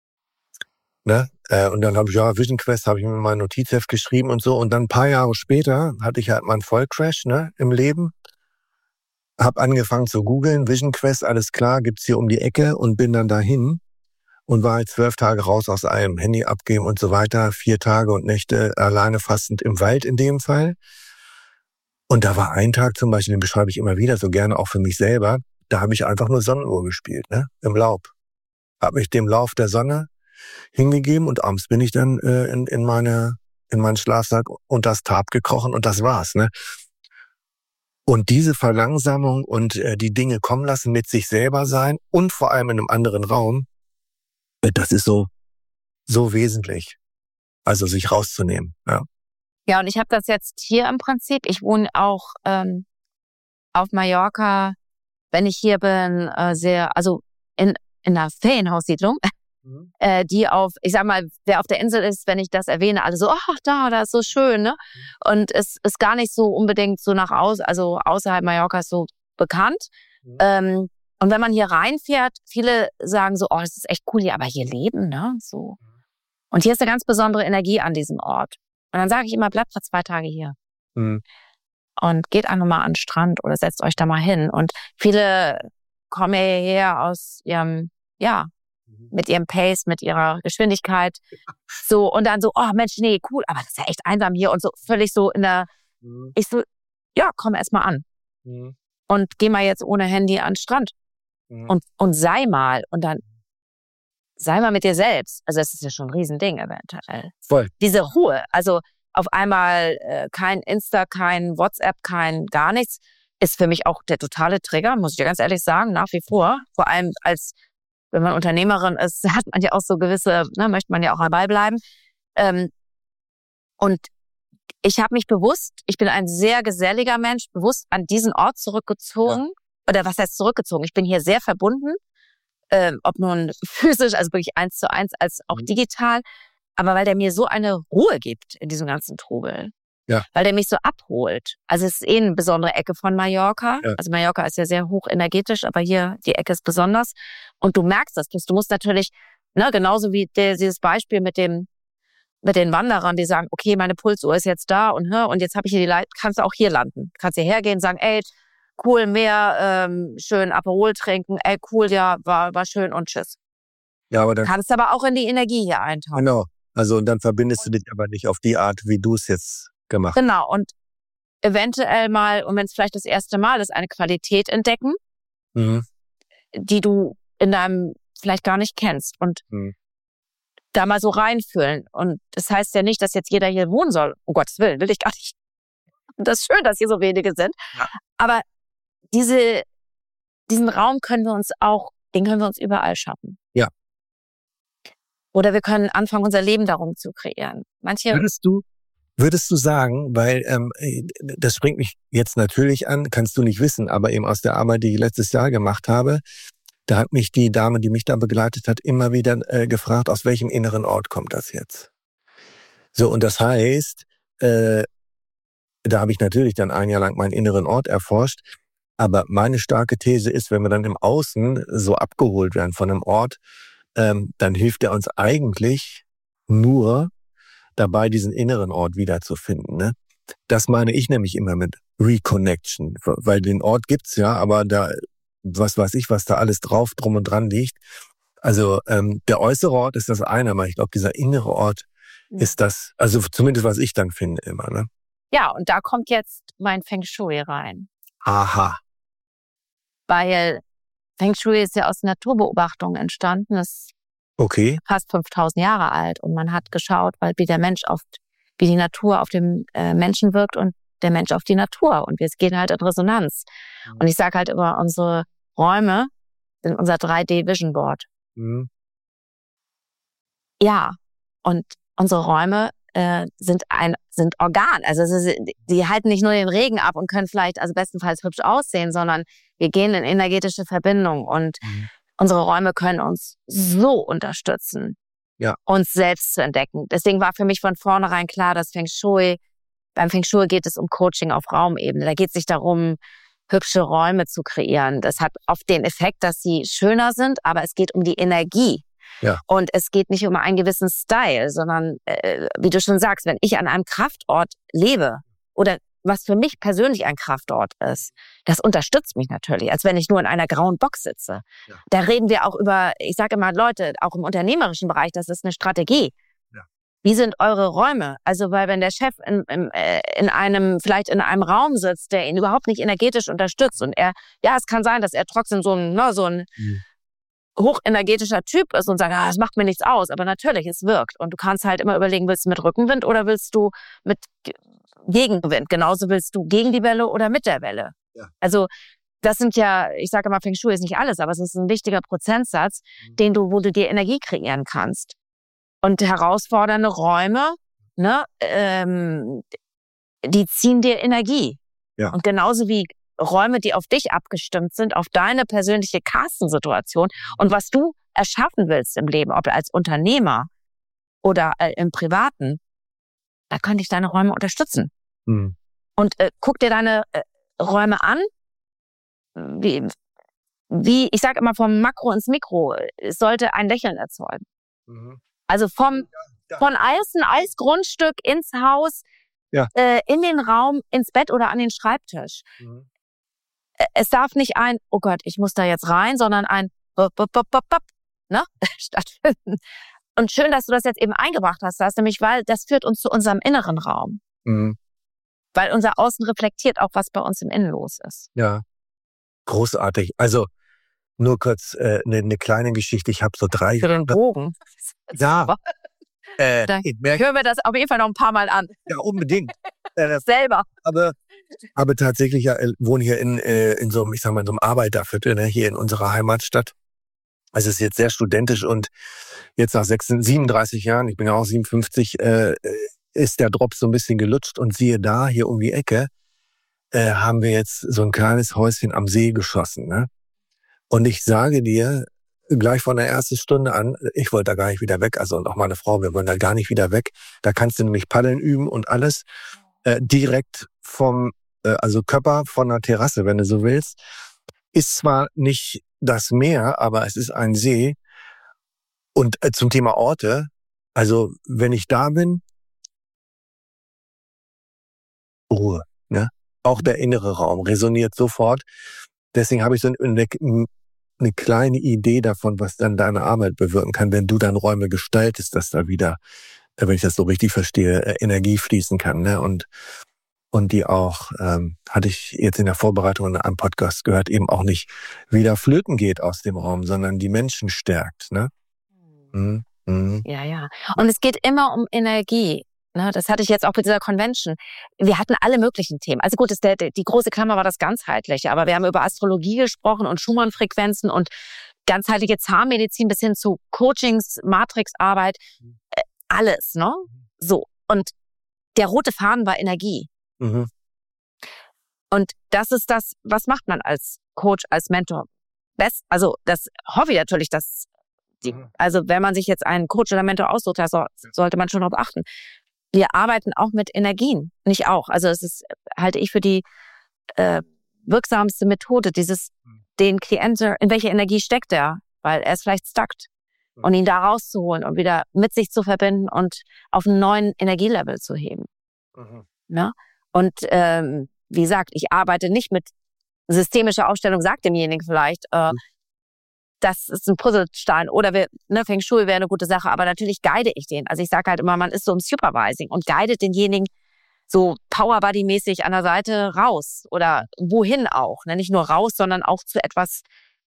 Ne? Und dann habe ich, Vision Quest habe ich mir in mein Notizheft geschrieben und so. Und dann ein paar Jahre später hatte ich halt meinen Vollcrash, ne, im Leben. Hab angefangen zu googeln, Vision Quest, alles klar, gibt's hier um die Ecke und bin dann dahin und war halt 12 Tage raus aus allem, Handy abgeben und so weiter, 4 Tage und Nächte alleine fastend im Wald in dem Fall. Und da war ein Tag zum Beispiel, den beschreibe ich immer wieder, so gerne auch für mich selber, da habe ich einfach nur Sonnenuhr gespielt, ne, im Laub. Hab mich dem Lauf der Sonne hingegeben und abends bin ich dann in meinen Schlafsack und das Tab gekrochen und das war's, ne. Und diese Verlangsamung und die Dinge kommen lassen, mit sich selber sein und vor allem in einem anderen Raum, das ist so wesentlich. Also sich rauszunehmen, ja. Ja, und ich habe das jetzt hier im Prinzip. Ich wohne auch auf Mallorca, wenn ich hier bin, also in einer Ferienhaussiedlung, die ich sag mal, wer auf der Insel ist, wenn ich das erwähne, alle so, ach, da ist so schön, ne? Und es ist gar nicht so unbedingt so also außerhalb Mallorcas so bekannt. Und wenn man hier reinfährt, viele sagen so, oh, das ist echt cool hier, aber hier leben, ne? So. Und hier ist eine ganz besondere Energie an diesem Ort. Und dann sage ich immer, bleibt für 2 Tage hier. Und geht einfach mal an den Strand oder setzt euch da mal hin. Und viele kommen ja hierher aus ihrem, mit ihrem Pace, mit ihrer Geschwindigkeit. So, und dann so, oh Mensch, nee, cool, aber das ist ja echt einsam hier und so völlig so ich so, ja, komm erst mal an. Und geh mal jetzt ohne Handy an den Strand. Und sei mal, und dann sei mal mit dir selbst. Also das ist ja schon ein Riesending eventuell. Voll. Diese Ruhe, also auf einmal kein Insta, kein WhatsApp, kein gar nichts, ist für mich auch der totale Trigger, muss ich dir ganz ehrlich sagen, nach wie vor. Vor allem wenn man Unternehmerin ist, hat man ja auch so gewisse, möchte man ja auch dabei bleiben. Und ich habe mich ich bin ein sehr geselliger Mensch, bewusst an diesen Ort zurückgezogen. Ja. Oder was heißt zurückgezogen? Ich bin hier sehr verbunden, ob nun physisch, also wirklich 1:1, als auch digital. Aber weil der mir so eine Ruhe gibt in diesem ganzen Trubel. Ja. Weil der mich so abholt. Also es ist eine besondere Ecke von Mallorca. Ja. Also Mallorca ist ja sehr hochenergetisch, aber hier die Ecke ist besonders. Und du merkst das. Du musst natürlich, genauso wie dieses Beispiel mit den Wanderern, die sagen, okay, meine Pulsuhr ist jetzt da und jetzt habe ich hier kannst du auch hier landen. Kannst hierher gehen, sagen, ey, cool, Meer, schön Aperol trinken, ey, cool, ja, war schön und tschüss. Ja, aber dann kannst aber auch in die Energie hier eintauchen. Genau. Also und dann verbindest du dich aber nicht auf die Art, wie du es jetzt gemacht. Genau, und eventuell mal, und wenn es vielleicht das erste Mal ist, eine Qualität entdecken, die du in deinem vielleicht gar nicht kennst und da mal so reinfühlen. Und das heißt ja nicht, dass jetzt jeder hier wohnen soll. Um Gottes Willen, will ich gar nicht. Und das ist schön, dass hier so wenige sind. Ja. Aber diesen Raum können wir uns überall schaffen. Ja. Oder wir können anfangen, unser Leben darum zu kreieren. Würdest du sagen, weil das springt mich jetzt natürlich an, kannst du nicht wissen, aber eben aus der Arbeit, die ich letztes Jahr gemacht habe, da hat mich die Dame, die mich da begleitet hat, immer wieder gefragt, aus welchem inneren Ort kommt das jetzt? So, und das heißt, da habe ich natürlich dann 1 Jahr lang meinen inneren Ort erforscht, aber meine starke These ist, wenn wir dann im Außen so abgeholt werden von einem Ort, dann hilft er uns eigentlich nur dabei, diesen inneren Ort wiederzufinden. Ne? Das meine ich nämlich immer mit Reconnection, weil den Ort gibt's ja, aber da, was weiß ich, was da alles drum und dran liegt. Also der äußere Ort ist das eine, aber ich glaube, dieser innere Ort ist das, also zumindest was ich dann finde immer. Ne? Ja, und da kommt jetzt mein Feng Shui rein. Aha. Weil Feng Shui ist ja aus Naturbeobachtungen entstanden. Das ist fast 5000 Jahre alt. Und man hat geschaut, wie die Natur auf den Menschen wirkt und der Mensch auf die Natur. Und wir gehen halt in Resonanz. Und ich sage halt immer, unsere Räume sind unser 3D-Vision Board. Ja, und unsere Räume sind Organ. Also die halten nicht nur den Regen ab und können vielleicht bestenfalls hübsch aussehen, sondern wir gehen in energetische Verbindung und unsere Räume können uns so unterstützen, uns selbst zu entdecken. Deswegen war für mich von vornherein klar, dass beim Feng Shui geht es um Coaching auf Raumebene. Da geht es nicht darum, hübsche Räume zu kreieren. Das hat oft den Effekt, dass sie schöner sind, aber es geht um die Energie. Ja. Und es geht nicht um einen gewissen Style, sondern, wie du schon sagst, wenn ich an einem Kraftort lebe oder was für mich persönlich ein Kraftort ist, das unterstützt mich natürlich, als wenn ich nur in einer grauen Box sitze. Ja. Da reden wir auch über, ich sage immer, Leute, auch im unternehmerischen Bereich, das ist eine Strategie. Ja. Wie sind eure Räume? Also, weil wenn der Chef vielleicht in einem Raum sitzt, der ihn überhaupt nicht energetisch unterstützt und es kann sein, dass er trotzdem so ein hochenergetischer Typ ist und sagt, das macht mir nichts aus. Aber natürlich, es wirkt. Und du kannst halt immer überlegen, willst du mit Rückenwind oder willst du mit Gegenwind? Genauso willst du gegen die Welle oder mit der Welle. Ja. Also das sind ja, ich sage immer, Feng Shui ist nicht alles, aber es ist ein wichtiger Prozentsatz, wo du dir Energie kreieren kannst. Und herausfordernde Räume, die ziehen dir Energie. Ja. Und genauso wie Räume, die auf dich abgestimmt sind, auf deine persönliche Castensituation und was du erschaffen willst im Leben, ob als Unternehmer oder im Privaten, da können dich deine Räume unterstützen. Und guck dir deine Räume an, wie ich sage immer, vom Makro ins Mikro, es sollte ein Lächeln erzeugen. Also von Eisgrundstück ins Haus, in den Raum, ins Bett oder an den Schreibtisch. Es darf nicht oh Gott, ich muss da jetzt rein, sondern ein stattfinden. Und schön, dass du das jetzt eben eingebracht hast, nämlich weil das führt uns zu unserem inneren Raum. Weil unser Außen reflektiert auch, was bei uns im Innen los ist. Ja, großartig. Also nur kurz eine kleine Geschichte. Ich habe so 3... Für den Bogen. Ja. Hören wir das auf jeden Fall noch ein paar Mal an. Ja, unbedingt. Selber. Aber tatsächlich wohne hier in so einem Arbeiterviertel, hier in unserer Heimatstadt. Also es ist jetzt sehr studentisch und jetzt nach 37 Jahren, ich bin ja auch 57, ist der Drops so ein bisschen gelutscht und siehe da, hier um die Ecke haben wir jetzt so ein kleines Häuschen am See geschossen. Ne? Und ich sage dir, gleich von der ersten Stunde an, ich wollte da gar nicht wieder weg, also und auch meine Frau, wir wollen da gar nicht wieder weg. Da kannst du nämlich Paddeln üben und alles direkt vom Körper von der Terrasse, wenn du so willst. Ist zwar nicht das Meer, aber es ist ein See. Und zum Thema Orte, also wenn ich da bin, Ruhe, ne? Auch der innere Raum resoniert sofort. Deswegen habe ich so eine kleine Idee davon, was dann deine Arbeit bewirken kann, wenn du dann Räume gestaltest, dass da wieder, wenn ich das so richtig verstehe, Energie fließen kann, ne? Und die auch, hatte ich jetzt in der Vorbereitung an einem Podcast gehört, eben auch nicht wieder flöten geht aus dem Raum, sondern die Menschen stärkt, ne? Ja. Und es geht immer um Energie. Ne? Das hatte ich jetzt auch bei dieser Convention. Wir hatten alle möglichen Themen. Also gut, die große Klammer war das Ganzheitliche, aber wir haben über Astrologie gesprochen und Schumann-Frequenzen und ganzheitliche Zahnmedizin bis hin zu Coachings, Matrixarbeit, alles, ne? So. Und der rote Faden war Energie. Und das ist das, was macht man als Coach, als Mentor? Das hoffe ich natürlich, dass also wenn man sich jetzt einen Coach oder Mentor aussucht, sollte man schon darauf achten. Wir arbeiten auch mit Energien, nicht auch. Also es halte ich für die wirksamste Methode, den Klienten, in welche Energie steckt er, weil er ist vielleicht stuck und ihn da rauszuholen und wieder mit sich zu verbinden und auf einen neuen Energielevel zu heben. Ja? Und wie gesagt, ich arbeite nicht mit systemischer Aufstellung, sagt demjenigen vielleicht, das ist ein Puzzlestein oder Feng Shui wäre eine gute Sache, aber natürlich guide ich den. Also ich sage halt immer, man ist so im Supervising und guidet denjenigen so Power-Buddy-mäßig an der Seite raus oder wohin auch. Ne? Nicht nur raus, sondern auch zu etwas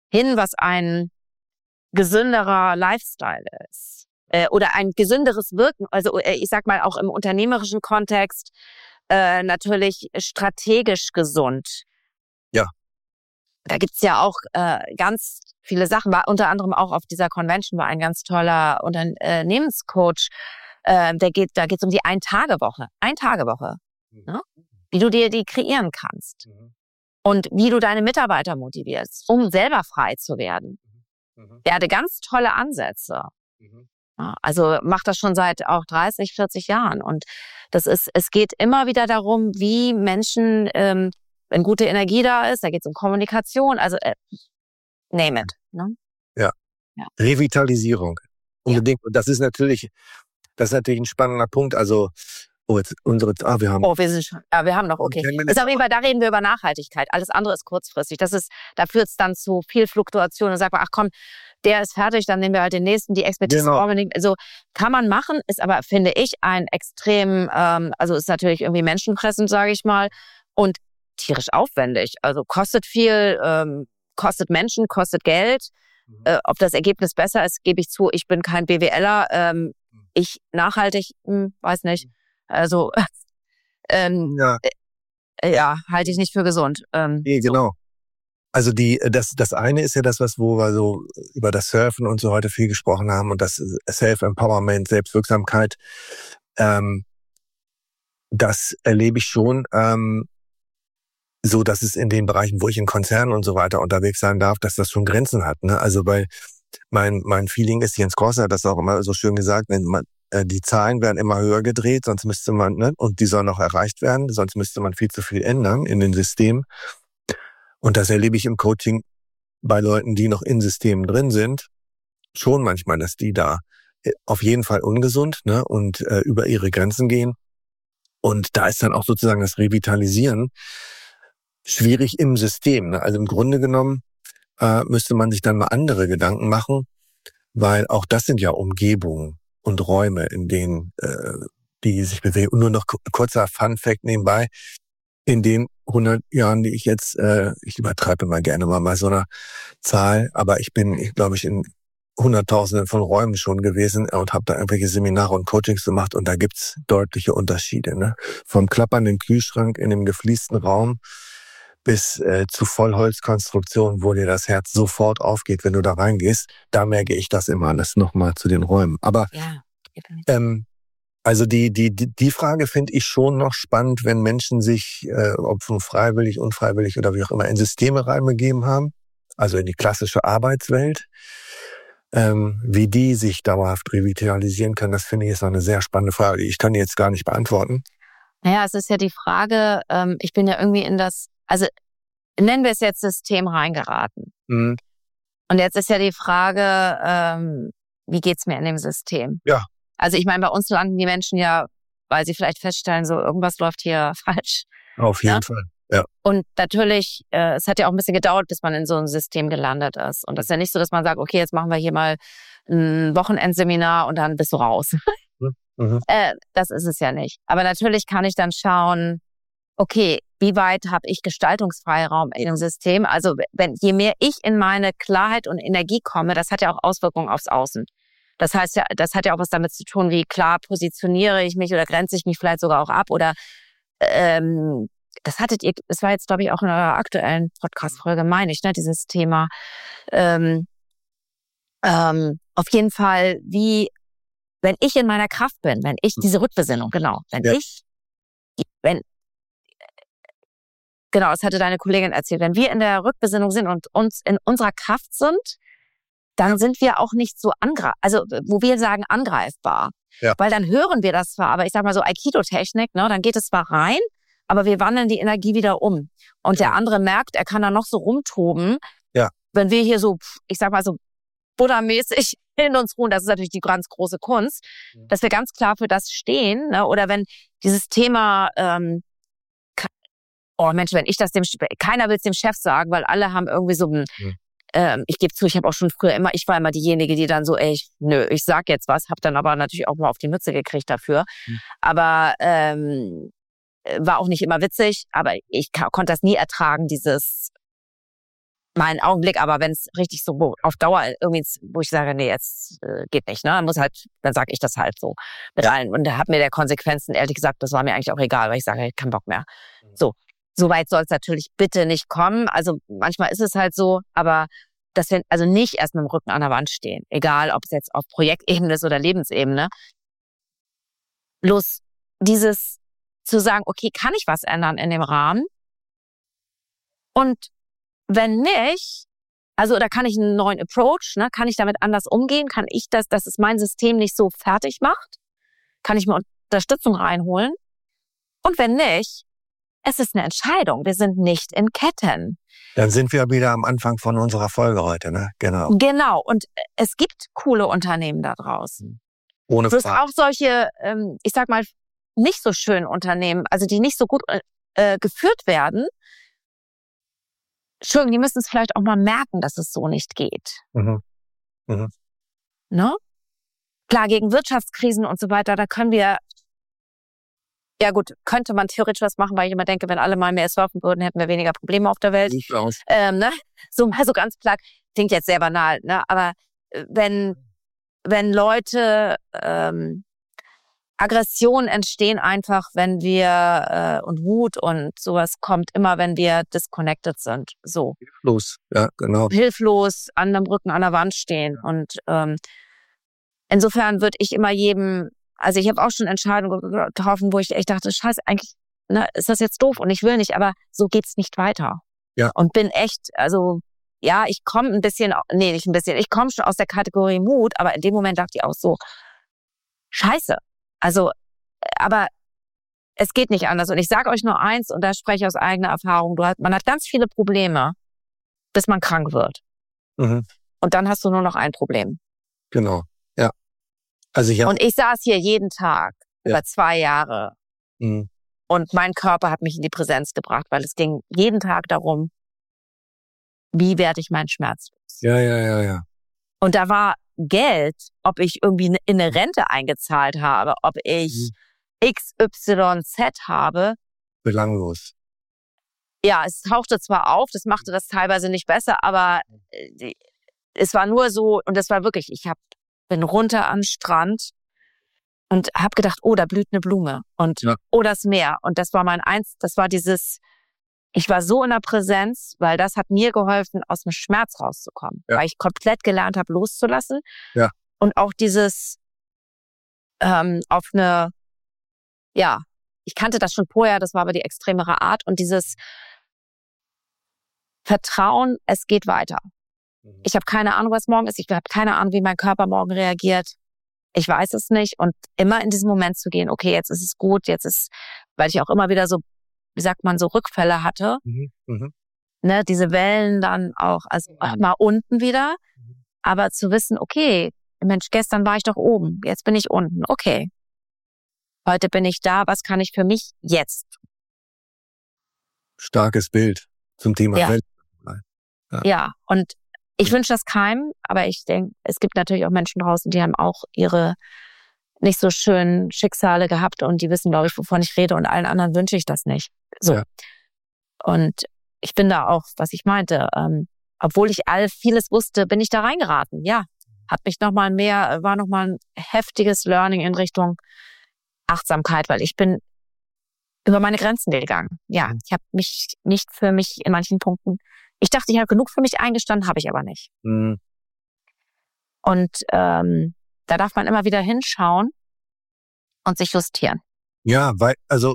hin, was ein gesünderer Lifestyle ist. Oder ein gesünderes Wirken. Also ich sag mal auch im unternehmerischen Kontext natürlich strategisch gesund. Ja. Da gibt's ja auch ganz viele Sachen. War unter anderem auch auf dieser Convention war ein ganz toller Unternehmenscoach. Da geht's um die Ein-Tage-Woche. Ein-Tage-Woche. Ne? Wie du dir die kreieren kannst. Und wie du deine Mitarbeiter motivierst, um selber frei zu werden. Der hatte ganz tolle Ansätze. Ja, also macht das schon seit auch 30, 40 Jahren. Und es geht immer wieder darum, wie Menschen, wenn gute Energie da ist, da geht es um Kommunikation, also name it. Ne? Ja. Revitalisierung. Unbedingt. Und das ist natürlich ein spannender Punkt. Also wir haben noch, okay. Ist auf jeden Fall, da reden wir über Nachhaltigkeit. Alles andere ist kurzfristig. Da führt es dann zu viel Fluktuation und sagt man, ach komm, der ist fertig, dann nehmen wir halt den nächsten, die Expertise. Genau. Also kann man machen, ist aber, finde ich, ein extrem, also ist natürlich irgendwie menschenfressend, sage ich mal, und tierisch aufwendig. Also kostet viel, kostet Menschen, kostet Geld. Ob das Ergebnis besser ist, gebe ich zu. Ich bin kein BWLer. Ich nachhaltig, weiß nicht. Also halte ich nicht für gesund. Nee, genau. Also das eine ist ja das, wo wir so über das Surfen und so heute viel gesprochen haben und das Self-Empowerment, Selbstwirksamkeit. Das erlebe ich schon so, dass es in den Bereichen, wo ich in Konzernen und so weiter unterwegs sein darf, dass das schon Grenzen hat. Ne? Also weil mein Feeling ist, Jens Korsen hat das auch immer so schön gesagt, wenn man die Zahlen werden immer höher gedreht, sonst müsste man, ne, und die sollen auch erreicht werden, sonst müsste man viel zu viel ändern in den Systemen. Und das erlebe ich im Coaching bei Leuten, die noch in Systemen drin sind, schon manchmal, dass die da auf jeden Fall ungesund, ne, und über ihre Grenzen gehen. Und da ist dann auch sozusagen das Revitalisieren schwierig im System. Ne? Also im Grunde genommen müsste man sich dann mal andere Gedanken machen, weil auch das sind ja Umgebungen und Räume, in denen die sich bewegen. Und nur noch kurzer Fun-Fact nebenbei. In den 100 Jahren, die ich jetzt, ich übertreibe mal gerne mal so eine Zahl, aber ich glaube ich, in Hunderttausenden von Räumen schon gewesen und habe da irgendwelche Seminare und Coachings gemacht und da gibt's deutliche Unterschiede. Ne? Vom klappernden Kühlschrank in dem gefliesten Raum bis zu Vollholzkonstruktion, wo dir das Herz sofort aufgeht, wenn du da reingehst. Da merke ich das immer. Das nochmal zu den Räumen. Aber also die Frage finde ich schon noch spannend, wenn Menschen sich, ob schon freiwillig, unfreiwillig oder wie auch immer, in Systeme reinbegeben haben, also in die klassische Arbeitswelt, wie die sich dauerhaft revitalisieren können. Das finde ich ist noch eine sehr spannende Frage. Ich kann die jetzt gar nicht beantworten. Naja, es ist ja die Frage, ich bin ja irgendwie also nennen wir es jetzt System reingeraten. Und jetzt ist ja die Frage, wie geht's mir in dem System? Ja. Also ich meine, bei uns landen die Menschen ja, weil sie vielleicht feststellen, so irgendwas läuft hier falsch. Auf jeden Fall, ja. Und natürlich, es hat ja auch ein bisschen gedauert, bis man in so einem System gelandet ist. Und das ist ja nicht so, dass man sagt, okay, jetzt machen wir hier mal ein Wochenendseminar und dann bist du raus. Das ist es ja nicht. Aber natürlich kann ich dann schauen, okay, wie weit habe ich Gestaltungsfreiraum in dem System? Also je mehr ich in meine Klarheit und Energie komme, das hat ja auch Auswirkungen aufs Außen. Das heißt ja, das hat ja auch was damit zu tun, wie klar positioniere ich mich oder grenze ich mich vielleicht sogar auch ab oder das war jetzt, glaube ich, auch in eurer aktuellen Podcast-Folge, meine ich, ne, dieses Thema. Auf jeden Fall, wenn ich in meiner Kraft bin, wenn ich diese Rückbesinnung, genau, genau, das hatte deine Kollegin erzählt, wenn wir in der Rückbesinnung sind und uns in unserer Kraft sind, dann sind wir auch nicht so wo wir sagen angreifbar. Ja. Weil dann hören wir das zwar, aber ich sag mal so Aikido-Technik, ne, dann geht es zwar rein, aber wir wandeln die Energie wieder um. Und der andere merkt, er kann da noch so rumtoben. Ja. Wenn wir hier so, ich sag mal so Buddha-mäßig in uns ruhen, das ist natürlich die ganz große Kunst, dass wir ganz klar für das stehen, ne, oder wenn dieses Thema, Mensch, wenn ich das keiner will es dem Chef sagen, weil alle haben irgendwie so ich gebe zu, ich habe auch schon früher ich war immer diejenige, die dann so, ich sag jetzt was, habe dann aber natürlich auch mal auf die Mütze gekriegt dafür. Aber war auch nicht immer witzig, aber ich konnte das nie ertragen, dieses mal einen Augenblick, aber wenn es richtig so auf Dauer irgendwie, wo ich sage, nee, jetzt geht nicht, ne, dann sage ich das halt so mit allen. Und da hat mir der Konsequenzen, ehrlich gesagt, das war mir eigentlich auch egal, weil ich sage, ich keinen Bock mehr. So weit soll es natürlich bitte nicht kommen. Also manchmal ist es halt so, aber dass wir also nicht erst mit dem Rücken an der Wand stehen, egal ob es jetzt auf Projektebene ist oder Lebensebene. Bloß dieses zu sagen, okay, kann ich was ändern in dem Rahmen? Und wenn nicht, also da kann ich einen neuen Approach, ne, kann ich damit anders umgehen, kann ich dass es mein System nicht so fertig macht, kann ich mir Unterstützung reinholen. Und wenn nicht, es ist eine Entscheidung. Wir sind nicht in Ketten. Dann sind wir wieder am Anfang von unserer Folge heute, ne? Genau. Genau. Und es gibt coole Unternehmen da draußen. Ohne Frage. Bloß auch solche, ich sag mal, nicht so schönen Unternehmen, also die nicht so gut geführt werden. Entschuldigung, die müssen es vielleicht auch mal merken, dass es so nicht geht. Mhm. Mhm. Ne? Klar, gegen Wirtschaftskrisen und so weiter, da können wir, ja gut, könnte man theoretisch was machen, weil ich immer denke, wenn alle mal mehr surfen würden, hätten wir weniger Probleme auf der Welt. Ne? So mal so ganz platt, klingt jetzt sehr banal, ne? Aber wenn Leute, Aggressionen entstehen einfach, wenn wir, und Wut und sowas kommt immer, wenn wir disconnected sind. So. Hilflos, ja, genau. Hilflos, an dem Rücken an der Wand stehen. Und insofern würde ich immer jedem, also ich habe auch schon Entscheidungen getroffen, wo ich echt dachte, scheiße, eigentlich ist das jetzt doof und ich will nicht, aber so geht's nicht weiter. Ja. Und bin echt, also ja, ich komme ich komme schon aus der Kategorie Mut, aber in dem Moment dachte ich auch so, scheiße. Also, aber es geht nicht anders. Und ich sage euch nur eins, und da spreche ich aus eigener Erfahrung, man hat ganz viele Probleme, bis man krank wird. Mhm. Und dann hast du nur noch ein Problem. Genau, ja. Also und ich saß hier jeden Tag über 2 Jahre. Mhm. Und mein Körper hat mich in die Präsenz gebracht, weil es ging jeden Tag darum, wie werde ich meinen Schmerz los? Ja. Und da war Geld, ob ich irgendwie in eine Rente eingezahlt habe, ob ich XYZ habe. Belanglos. Ja, es tauchte zwar auf, das machte das teilweise nicht besser, aber es war nur so, und das war wirklich, bin runter an den Strand und habe gedacht, oh, da blüht eine Blume und oh, das Meer. Und das war ich war so in der Präsenz, weil das hat mir geholfen, aus dem Schmerz rauszukommen. Ja. Weil ich komplett gelernt habe, loszulassen. Ja. Und auch dieses ich kannte das schon vorher, das war aber die extremere Art. Und dieses Vertrauen, es geht weiter. Mhm. Ich habe keine Ahnung, was morgen ist. Ich habe keine Ahnung, wie mein Körper morgen reagiert. Ich weiß es nicht. Und immer in diesen Moment zu gehen, okay, jetzt ist es gut, weil ich auch immer wieder so, wie sagt man, so Rückfälle hatte. Mhm. Ne, diese Wellen dann auch, also mal unten wieder. Aber zu wissen, okay, Mensch, gestern war ich doch oben, jetzt bin ich unten. Okay, heute bin ich da, was kann ich für mich jetzt? Starkes Bild zum Thema Welt. Ja, und ich wünsche das keinem, aber ich denke, es gibt natürlich auch Menschen draußen, die haben auch ihre nicht so schönen Schicksale gehabt und die wissen, glaube ich, wovon ich rede, und allen anderen wünsche ich das nicht. So. Ja. Und ich bin da auch, was ich meinte, obwohl ich vieles wusste, bin ich da reingeraten. Ja, hat mich war nochmal ein heftiges Learning in Richtung Achtsamkeit, weil ich bin über meine Grenzen gegangen. Ja, ich habe mich nicht für mich in manchen Punkten, ich dachte, ich habe genug für mich eingestanden, habe ich aber nicht. Mhm. Und da darf man immer wieder hinschauen und sich justieren. Ja, weil, also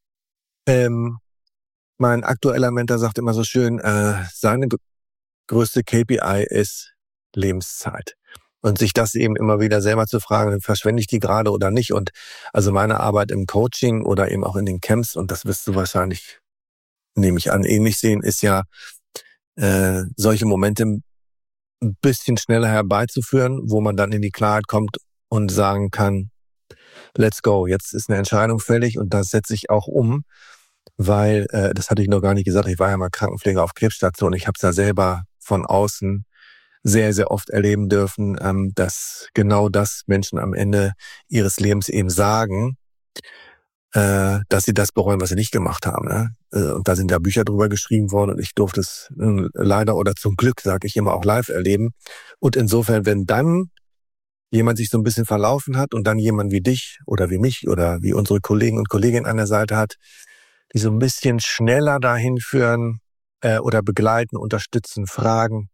mein aktueller Mentor sagt immer so schön, seine größte KPI ist Lebenszeit. Und sich das eben immer wieder selber zu fragen, verschwende ich die gerade oder nicht? Und also meine Arbeit im Coaching oder eben auch in den Camps, und das wirst du wahrscheinlich, nehme ich an, ähnlich sehen, ist ja, solche Momente ein bisschen schneller herbeizuführen, wo man dann in die Klarheit kommt und sagen kann, let's go, jetzt ist eine Entscheidung fällig und das setze ich auch um, weil, das hatte ich noch gar nicht gesagt, ich war ja mal Krankenpfleger auf Krebsstation, ich habe es ja selber von außen sehr, sehr oft erleben dürfen, dass genau das Menschen am Ende ihres Lebens eben sagen, dass sie das bereuen, was sie nicht gemacht haben. Ne? Und da sind ja Bücher drüber geschrieben worden und ich durfte es leider oder zum Glück, sage ich immer, auch live erleben. Und insofern, wenn dann jemand sich so ein bisschen verlaufen hat und dann jemand wie dich oder wie mich oder wie unsere Kollegen und Kolleginnen an der Seite hat, die so ein bisschen schneller dahin führen oder begleiten, unterstützen, fragen,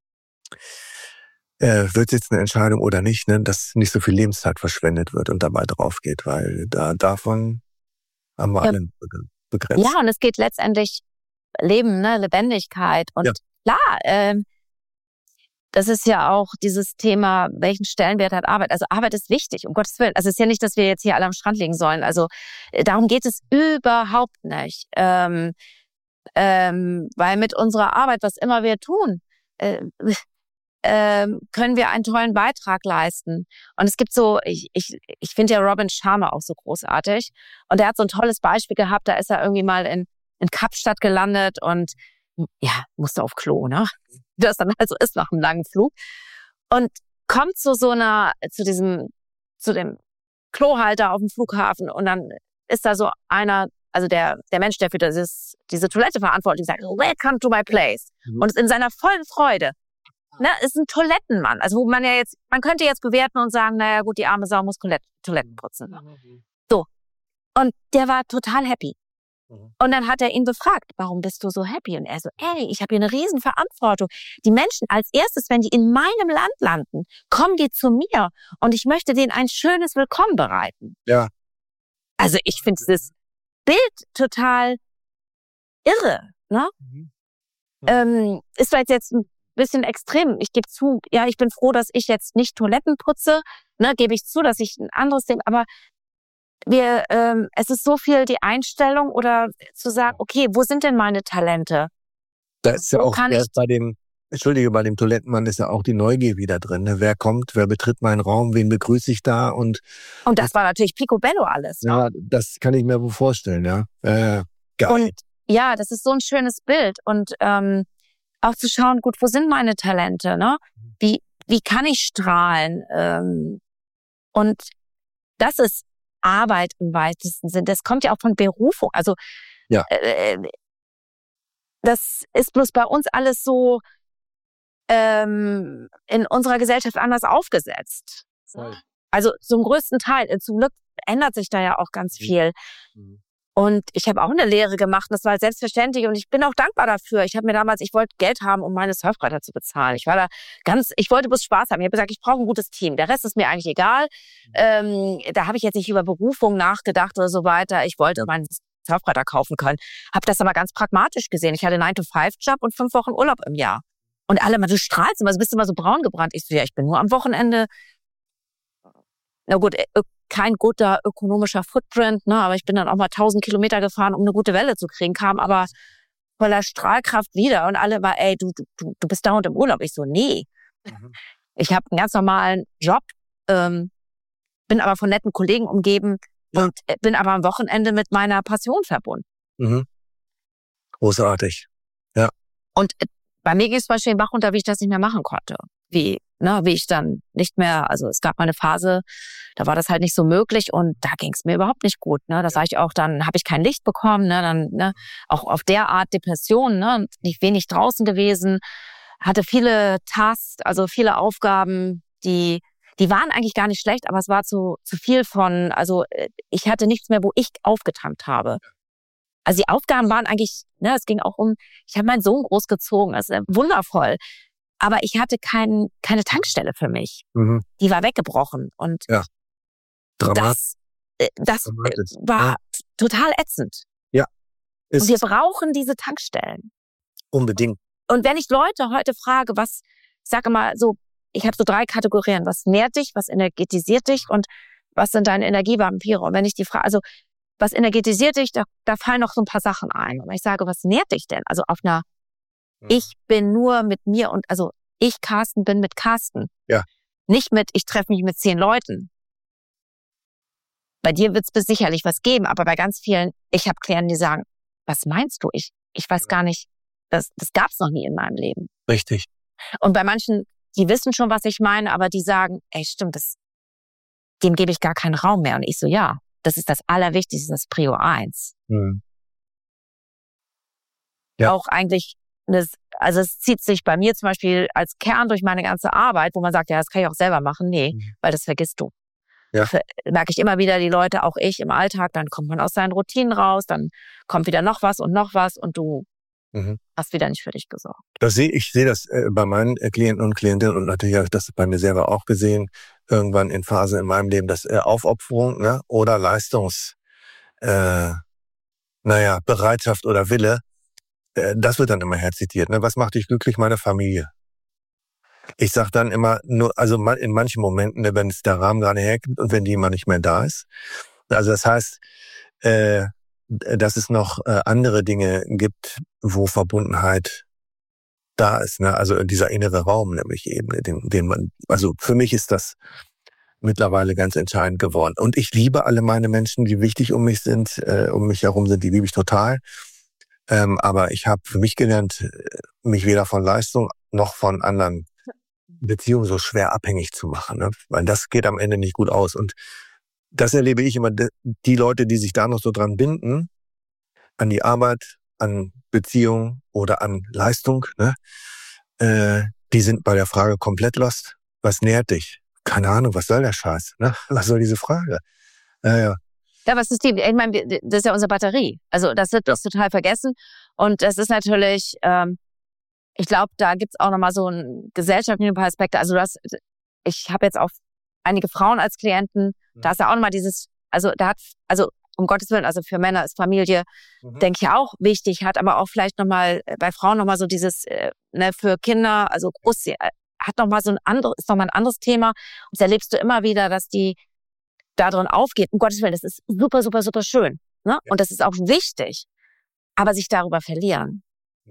wird jetzt eine Entscheidung oder nicht, ne, dass nicht so viel Lebenszeit verschwendet wird und dabei drauf geht, weil davon haben wir alle begrenzt. Ja, und es geht letztendlich Leben, ne, Lebendigkeit. Und klar, das ist ja auch dieses Thema, welchen Stellenwert hat Arbeit? Also Arbeit ist wichtig, um Gottes Willen. Also es ist ja nicht, dass wir jetzt hier alle am Strand liegen sollen. Also darum geht es überhaupt nicht. Weil mit unserer Arbeit, was immer wir tun, können wir einen tollen Beitrag leisten. Und es gibt so, ich finde ja Robin Sharma auch so großartig. Und er hat so ein tolles Beispiel gehabt, da ist er irgendwie mal in Kapstadt gelandet und musste auf Klo, ne? Wie das dann also ist nach einem langen Flug. Und kommt zu dem Klohalter auf dem Flughafen und dann ist da so einer, also der Mensch, der für diese Toilette verantwortlich sagt, welcome to my place. Und ist in seiner vollen Freude. Ne, ist ein Toilettenmann. Also wo man könnte jetzt bewerten und sagen, naja gut, die arme Sau muss Toiletten putzen. So. Und der war total happy. Und dann hat er ihn befragt, warum bist du so happy? Und er so, ich habe hier eine riesen Verantwortung. Die Menschen als erstes, wenn die in meinem Land landen, kommen die zu mir und ich möchte denen ein schönes Willkommen bereiten. Ja. Also ich finde dieses Bild total irre. Ne? Ist vielleicht jetzt ein bisschen extrem. Ich gebe zu, ja, ich bin froh, dass ich jetzt nicht Toiletten putze. Ne, gebe ich zu, dass ich ein anderes Ding, aber es ist so viel die Einstellung oder zu sagen, okay, wo sind denn meine Talente? Da ist ja auch bei dem Toilettenmann ist ja auch die Neugier wieder drin. Ne? Wer kommt, wer betritt meinen Raum, wen begrüße ich da? Und das war natürlich picobello alles. Ja, das kann ich mir wohl vorstellen, ja. Geil. Und ja, das ist so ein schönes Bild. Und auch zu schauen, gut, wo sind meine Talente? Ne? Wie kann ich strahlen? Und das ist Arbeit im weitesten Sinn. Das kommt ja auch von Berufung. Also das ist bloß bei uns alles so in unserer Gesellschaft anders aufgesetzt. Voll. Also zum größten Teil. Zum Glück ändert sich da ja auch ganz viel. Und ich habe auch eine Lehre gemacht, das war selbstverständlich und ich bin auch dankbar dafür. Ich wollte Geld haben, um meine Surfbretter zu bezahlen. Ich wollte bloß Spaß haben. Ich habe gesagt, ich brauche ein gutes Team. Der Rest ist mir eigentlich egal. Da habe ich jetzt nicht über Berufung nachgedacht oder so weiter. Ich wollte meinen Surfbretter kaufen können. Habe das aber ganz pragmatisch gesehen. Ich hatte einen 9-to-5-Job und 5 Wochen Urlaub im Jahr. Und alle immer, du strahlst immer, du bist immer so braun gebrannt. Ich so, ja, ich bin nur am Wochenende. Na gut, kein guter ökonomischer Footprint, ne, aber ich bin dann auch mal 1000 Kilometer gefahren, um eine gute Welle zu kriegen, kam aber voller Strahlkraft wieder und alle war, du bist dauernd im Urlaub. Ich so, nee. Ich habe einen ganz normalen Job, bin aber von netten Kollegen umgeben und bin aber am Wochenende mit meiner Passion verbunden. Großartig, ja. Und bei mir ging es zum Beispiel wach runter, wie ich das nicht mehr machen konnte. Wie ich dann nicht mehr, also es gab mal eine Phase, da war das halt nicht so möglich und da ging es mir überhaupt nicht gut. Ne? Das sage ich auch, dann habe ich kein Licht bekommen, ne? Dann auch auf der Art Depression, ne? Nicht wenig draußen gewesen, hatte viele Tasks, also viele Aufgaben, die waren eigentlich gar nicht schlecht, aber es war zu viel von, also ich hatte nichts mehr, wo ich aufgetankt habe. Also die Aufgaben waren eigentlich, ne, es ging auch ich habe meinen Sohn großgezogen, das ist wundervoll. Aber ich hatte keine Tankstelle für mich. Die war weggebrochen. Und das war total ätzend. Ja. Und wir brauchen diese Tankstellen. Unbedingt. Und wenn ich Leute heute frage, ich sage immer so, ich habe so 3 Kategorien. Was nährt dich, was energetisiert dich und was sind deine Energievampire? Und wenn ich die frage, also was energetisiert dich, da fallen noch so ein paar Sachen ein. Und wenn ich sage, was nährt dich denn? Also auf einer ich bin nur mit mir und also ich, Carsten, bin mit Carsten. Ja. Nicht ich treffe mich mit 10 Leuten. Bei dir wird es sicherlich was geben, aber bei ganz vielen, ich habe Klienten, die sagen, was meinst du? Ich weiß gar nicht, das gab es noch nie in meinem Leben. Richtig. Und bei manchen, die wissen schon, was ich meine, aber die sagen, stimmt, dem gebe ich gar keinen Raum mehr. Und ich so, ja, Das ist das Allerwichtigste, das ist Prio 1. Mhm. Ja. Auch eigentlich, also es zieht sich bei mir zum Beispiel als Kern durch meine ganze Arbeit, wo man sagt, ja, das kann ich auch selber machen. Nee, weil das vergisst du. Ja. Merke ich immer wieder, die Leute, auch ich im Alltag, dann kommt man aus seinen Routinen raus, dann kommt wieder noch was und du hast wieder nicht für dich gesorgt. Ich sehe das bei meinen Klienten und Klientinnen und natürlich habe ich das bei mir selber auch gesehen, irgendwann in Phasen in meinem Leben, dass Aufopferung, ne, oder Bereitschaft oder Wille, das wird dann immer herzitiert. Ne? Was macht dich glücklich? Meine Familie. Ich sage dann immer, nur, also in manchen Momenten, wenn es der Rahmen gerade hergibt und wenn die immer nicht mehr da ist. Also das heißt, dass es noch andere Dinge gibt, wo Verbundenheit da ist. Ne? Also dieser innere Raum nämlich eben, den man, also für mich ist das mittlerweile ganz entscheidend geworden. Und ich liebe alle meine Menschen, die wichtig um mich herum sind, die liebe ich total. Aber ich habe für mich gelernt, mich weder von Leistung noch von anderen Beziehungen so schwer abhängig zu machen. Ne? Weil das geht am Ende nicht gut aus. Und das erlebe ich immer, die Leute, die sich da noch so dran binden, an die Arbeit, an Beziehung oder an Leistung, ne? Die sind bei der Frage komplett lost. Was nährt dich? Keine Ahnung, was soll der Scheiß? Ne? Was soll diese Frage? Ja. Ja, was ist ich meine, das ist ja unsere Batterie. Also das wird total vergessen. Und das ist natürlich, ich glaube, da gibt's auch nochmal so einen gesellschaftlichen Aspekt. Also ich habe jetzt auch einige Frauen als Klienten, da ist ja auch nochmal dieses, um Gottes Willen, also für Männer ist Familie, denke ich, auch wichtig, hat aber auch vielleicht nochmal bei Frauen nochmal so dieses, für Kinder, also hat nochmal ist nochmal ein anderes Thema. Und das erlebst du immer wieder, dass die da drin aufgeht. Um Gottes Willen, das ist super, super, super schön. Ne? Ja. Und das ist auch wichtig. Aber sich darüber verlieren.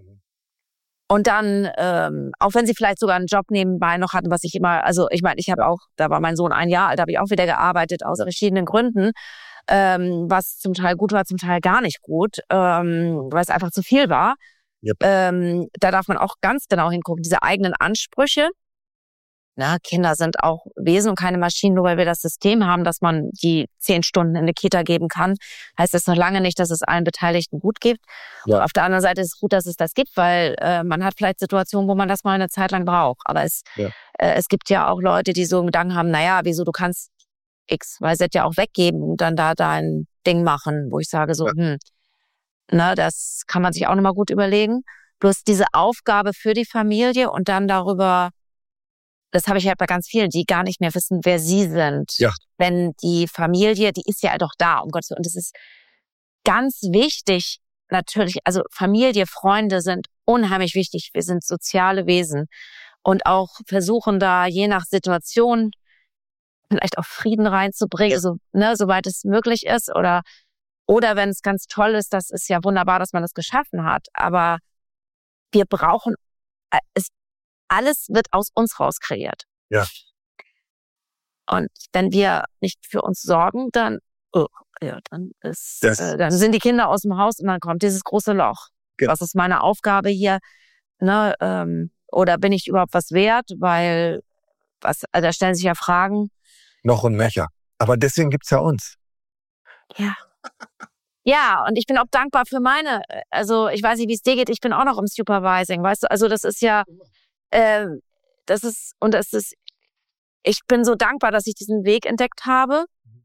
Und dann, auch wenn sie vielleicht sogar einen Job nebenbei noch hatten, was ich immer, also ich meine, da war mein Sohn 1 Jahr alt, da habe ich auch wieder gearbeitet, aus verschiedenen Gründen, was zum Teil gut war, zum Teil gar nicht gut, weil es einfach zu viel war. Yep. Da darf man auch ganz genau hingucken, diese eigenen Ansprüche. Na, Kinder sind auch Wesen und keine Maschinen, nur weil wir das System haben, dass man die 10 Stunden in eine Kita geben kann, heißt das noch lange nicht, dass es allen Beteiligten gut gibt. Ja. Auf der anderen Seite ist es gut, dass es das gibt, weil man hat vielleicht Situationen, wo man das mal eine Zeit lang braucht. Aber es gibt ja auch Leute, die so einen Gedanken haben, naja, wieso, du kannst X, Y, Z ja auch weggeben und dann da dein Ding machen, wo ich sage so, das kann man sich auch nochmal gut überlegen. Bloß diese Aufgabe für die Familie und dann darüber, das habe ich halt bei ganz vielen, die gar nicht mehr wissen, wer sie sind. Ja. Wenn die Familie, die ist ja doch da, um Gottes Willen. Und es ist ganz wichtig, natürlich, also Familie, Freunde sind unheimlich wichtig. Wir sind soziale Wesen und auch versuchen da je nach Situation vielleicht auch Frieden reinzubringen, also, soweit es möglich ist. Oder wenn es ganz toll ist, das ist ja wunderbar, dass man das geschaffen hat. Aber wir brauchen alles wird aus uns raus kreiert. Ja. Und wenn wir nicht für uns sorgen, dann sind die Kinder aus dem Haus und dann kommt dieses große Loch. Genau. Was ist meine Aufgabe hier? Oder bin ich überhaupt was wert? Weil da stellen sich ja Fragen. Noch und nöcher. Aber deswegen gibt's ja uns. Ja. Ja, und ich bin auch dankbar für also ich weiß nicht, wie es dir geht, ich bin auch noch im Supervising, weißt du? Also das ist ja, ich bin so dankbar, dass ich diesen Weg entdeckt habe.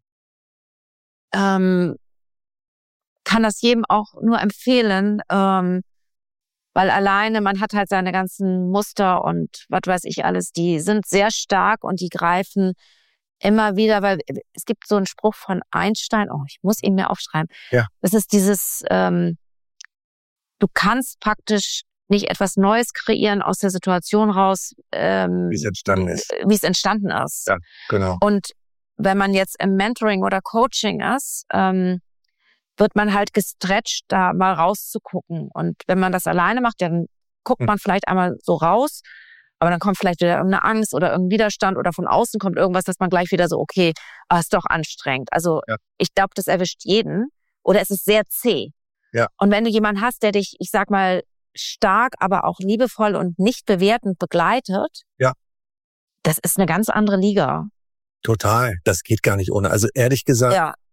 Kann das jedem auch nur empfehlen, weil alleine, man hat halt seine ganzen Muster und was weiß ich alles, die sind sehr stark und die greifen immer wieder, weil es gibt so einen Spruch von Einstein, ich muss ihn mir aufschreiben. Ja. Das ist dieses, du kannst praktisch nicht etwas Neues kreieren aus der Situation raus, wie es entstanden ist. Ja, genau. Und wenn man jetzt im Mentoring oder Coaching ist, wird man halt gestretcht, da mal rauszugucken. Und wenn man das alleine macht, dann guckt man vielleicht einmal so raus, aber dann kommt vielleicht wieder irgendeine Angst oder irgendein Widerstand oder von außen kommt irgendwas, dass man gleich wieder so, okay, ist doch anstrengend. Also ich glaube, das erwischt jeden oder es ist sehr zäh. Ja. Und wenn du jemanden hast, der dich, ich sag mal, stark, aber auch liebevoll und nicht bewertend begleitet, das ist eine ganz andere Liga. Total, das geht gar nicht ohne. Also ehrlich gesagt,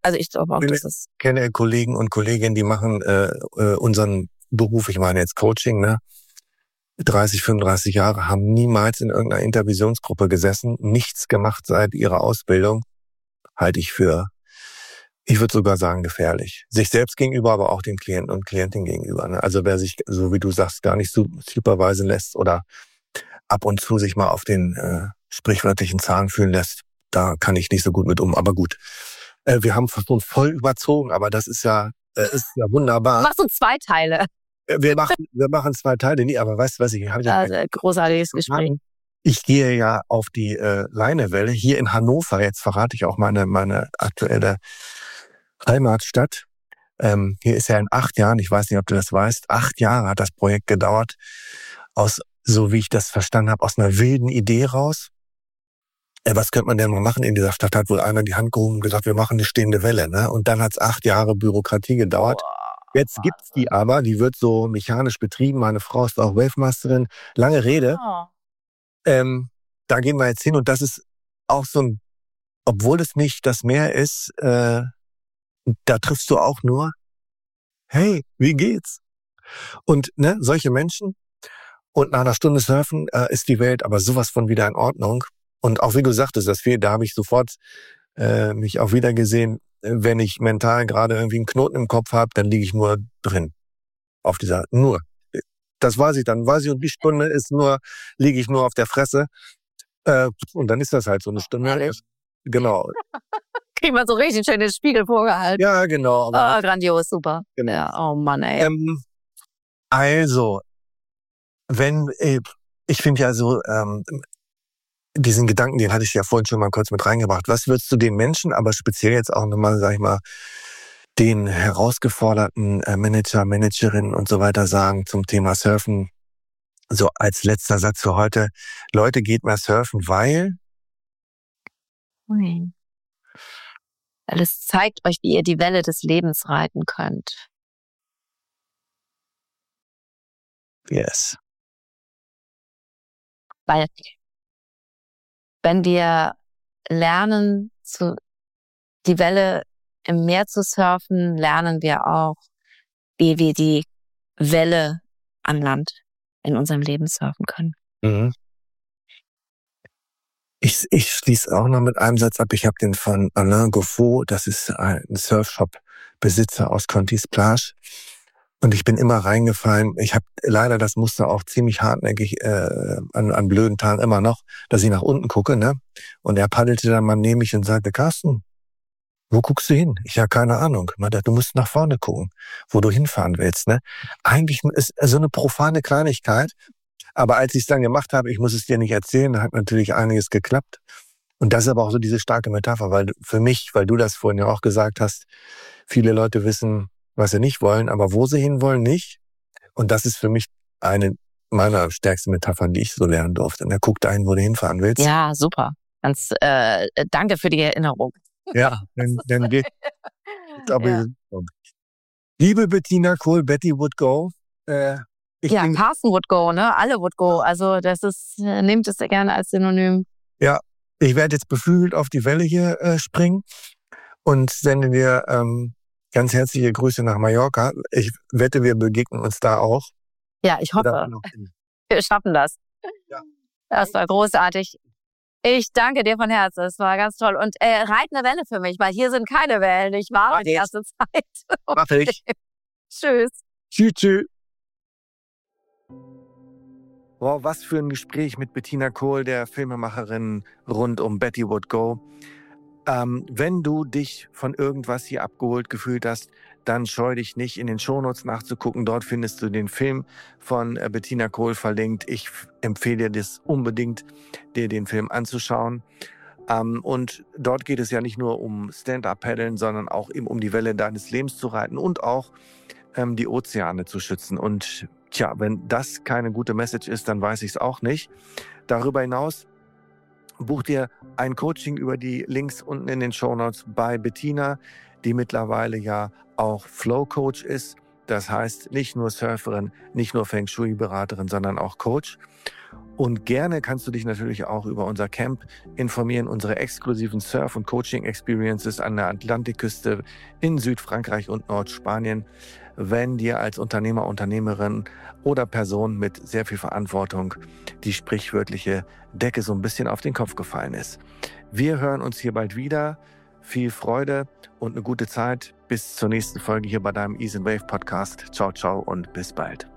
Also ich glaube auch, dass Ich kenne Kollegen und Kolleginnen, die machen unseren Beruf, ich meine jetzt Coaching, ne? 30, 35 Jahre, haben niemals in irgendeiner Intervisionsgruppe gesessen, nichts gemacht seit ihrer Ausbildung, halte ich für, ich würde sogar sagen, gefährlich. Sich selbst gegenüber, aber auch den Klienten und Klientin gegenüber. Ne? Also wer sich, so wie du sagst, gar nicht supervisen lässt oder ab und zu sich mal auf den sprichwörtlichen Zahn fühlen lässt, da kann ich nicht so gut mit um. Aber gut, wir haben uns voll überzogen, aber das ist ja wunderbar. Machst du 2 Teile. Wir machen 2 Teile, nee, aber weißt du was, Großartiges Gespräch. Ich gehe ja auf die Leinewelle hier in Hannover. Jetzt verrate ich auch meine aktuelle Heimatstadt. Hier ist ja in 8 Jahren, ich weiß nicht, ob du das weißt, 8 Jahre hat das Projekt gedauert, so wie ich das verstanden habe, aus einer wilden Idee raus. Was könnte man denn mal machen in dieser Stadt? Hat wohl einer die Hand gehoben und gesagt, wir machen eine stehende Welle. Ne? Und dann hat es 8 Jahre Bürokratie gedauert. Jetzt gibt's die aber, die wird so mechanisch betrieben. Meine Frau ist auch Wavemasterin. Lange Rede. Da gehen wir jetzt hin und das ist auch so ein, obwohl es nicht das Meer ist, da triffst du auch nur, hey, wie geht's? Und ne, solche Menschen. Und nach einer Stunde Surfen ist die Welt aber sowas von wieder in Ordnung. Und auch wie du sagtest, da habe ich sofort mich auch wieder gesehen, wenn ich mental gerade irgendwie einen Knoten im Kopf habe, dann liege ich nur drin. Nur. Das weiß ich, und die Stunde liege ich nur auf der Fresse. Und dann ist das halt so eine Stunde. Genau. Kriegt man so richtig schön den Spiegel vorgehalten. Ja, genau. Grandios, super. Genau. Ja, oh Mann, ey. Also, ich finde ja so, diesen Gedanken, den hatte ich ja vorhin schon mal kurz mit reingebracht. Was würdest du den Menschen, aber speziell jetzt auch nochmal, sag ich mal, den herausgeforderten Manager, Managerinnen und so weiter sagen zum Thema Surfen? So als letzter Satz für heute. Leute, geht mal surfen, weil? Weil es zeigt euch, wie ihr die Welle des Lebens reiten könnt. Yes. Weil wenn wir lernen, die Welle im Meer zu surfen, lernen wir auch, wie wir die Welle an Land in unserem Leben surfen können. Mhm. Ich schließe auch noch mit einem Satz ab. Ich habe den von Alain Goffaux, das ist ein Surfshop-Besitzer aus Contis Plage. Und ich bin immer reingefallen. Ich habe leider das Muster auch ziemlich hartnäckig an blöden Tagen immer noch, dass ich nach unten gucke. Ne? Und er paddelte dann mal neben mich und sagte, Carsten, wo guckst du hin? Ich habe keine Ahnung. Du musst nach vorne gucken, wo du hinfahren willst. Ne? Eigentlich ist so eine profane Kleinigkeit. Aber als ich es dann gemacht habe, ich muss es dir nicht erzählen, da hat natürlich einiges geklappt. Und das ist aber auch so diese starke Metapher, weil für mich, weil du das vorhin ja auch gesagt hast, viele Leute wissen, was sie nicht wollen, aber wo sie hinwollen, nicht. Und das ist für mich eine meiner stärksten Metaphern, die ich so lernen durfte. Und er guckt ein, wo du hinfahren willst. Ja, super. Ganz danke für die Erinnerung. Ja, dann geht ja. Liebe Bettina Kohl, Betty would go. Carsten would go, ne? Alle would go. Also das ist, nehmt es sehr gerne als Synonym. Ja, ich werde jetzt beflügelt auf die Welle hier springen und sende dir ganz herzliche Grüße nach Mallorca. Ich wette, wir begegnen uns da auch. Ja, ich hoffe. Wir schaffen das. Ja. Das war großartig. Ich danke dir von Herzen. Es war ganz toll. Und reit eine Welle für mich, weil hier sind keine Wellen. Ich warte die erste Zeit. Okay. Mach ich. Tschüss. Tschüss. Wow, was für ein Gespräch mit Bettina Kohl, der Filmemacherin rund um Betty Would Go. Wenn du dich von irgendwas hier abgeholt gefühlt hast, dann scheu dich nicht, in den Shownotes nachzugucken. Dort findest du den Film von Bettina Kohl verlinkt. Ich empfehle dir das unbedingt, dir den Film anzuschauen. Und dort geht es ja nicht nur um Stand-Up-Paddeln, sondern auch eben um die Welle deines Lebens zu reiten und auch die Ozeane zu schützen. Und tja, wenn das keine gute Message ist, dann weiß ich es auch nicht. Darüber hinaus buch dir ein Coaching über die Links unten in den Shownotes bei Bettina, die mittlerweile ja auch Flow-Coach ist. Das heißt, nicht nur Surferin, nicht nur Feng Shui-Beraterin, sondern auch Coach. Und gerne kannst du dich natürlich auch über unser Camp informieren, unsere exklusiven Surf- und Coaching-Experiences an der Atlantikküste in Südfrankreich und Nordspanien. Wenn dir als Unternehmer, Unternehmerin oder Person mit sehr viel Verantwortung die sprichwörtliche Decke so ein bisschen auf den Kopf gefallen ist. Wir hören uns hier bald wieder. Viel Freude und eine gute Zeit. Bis zur nächsten Folge hier bei deinem Ease and Wave Podcast. Ciao, ciao und bis bald.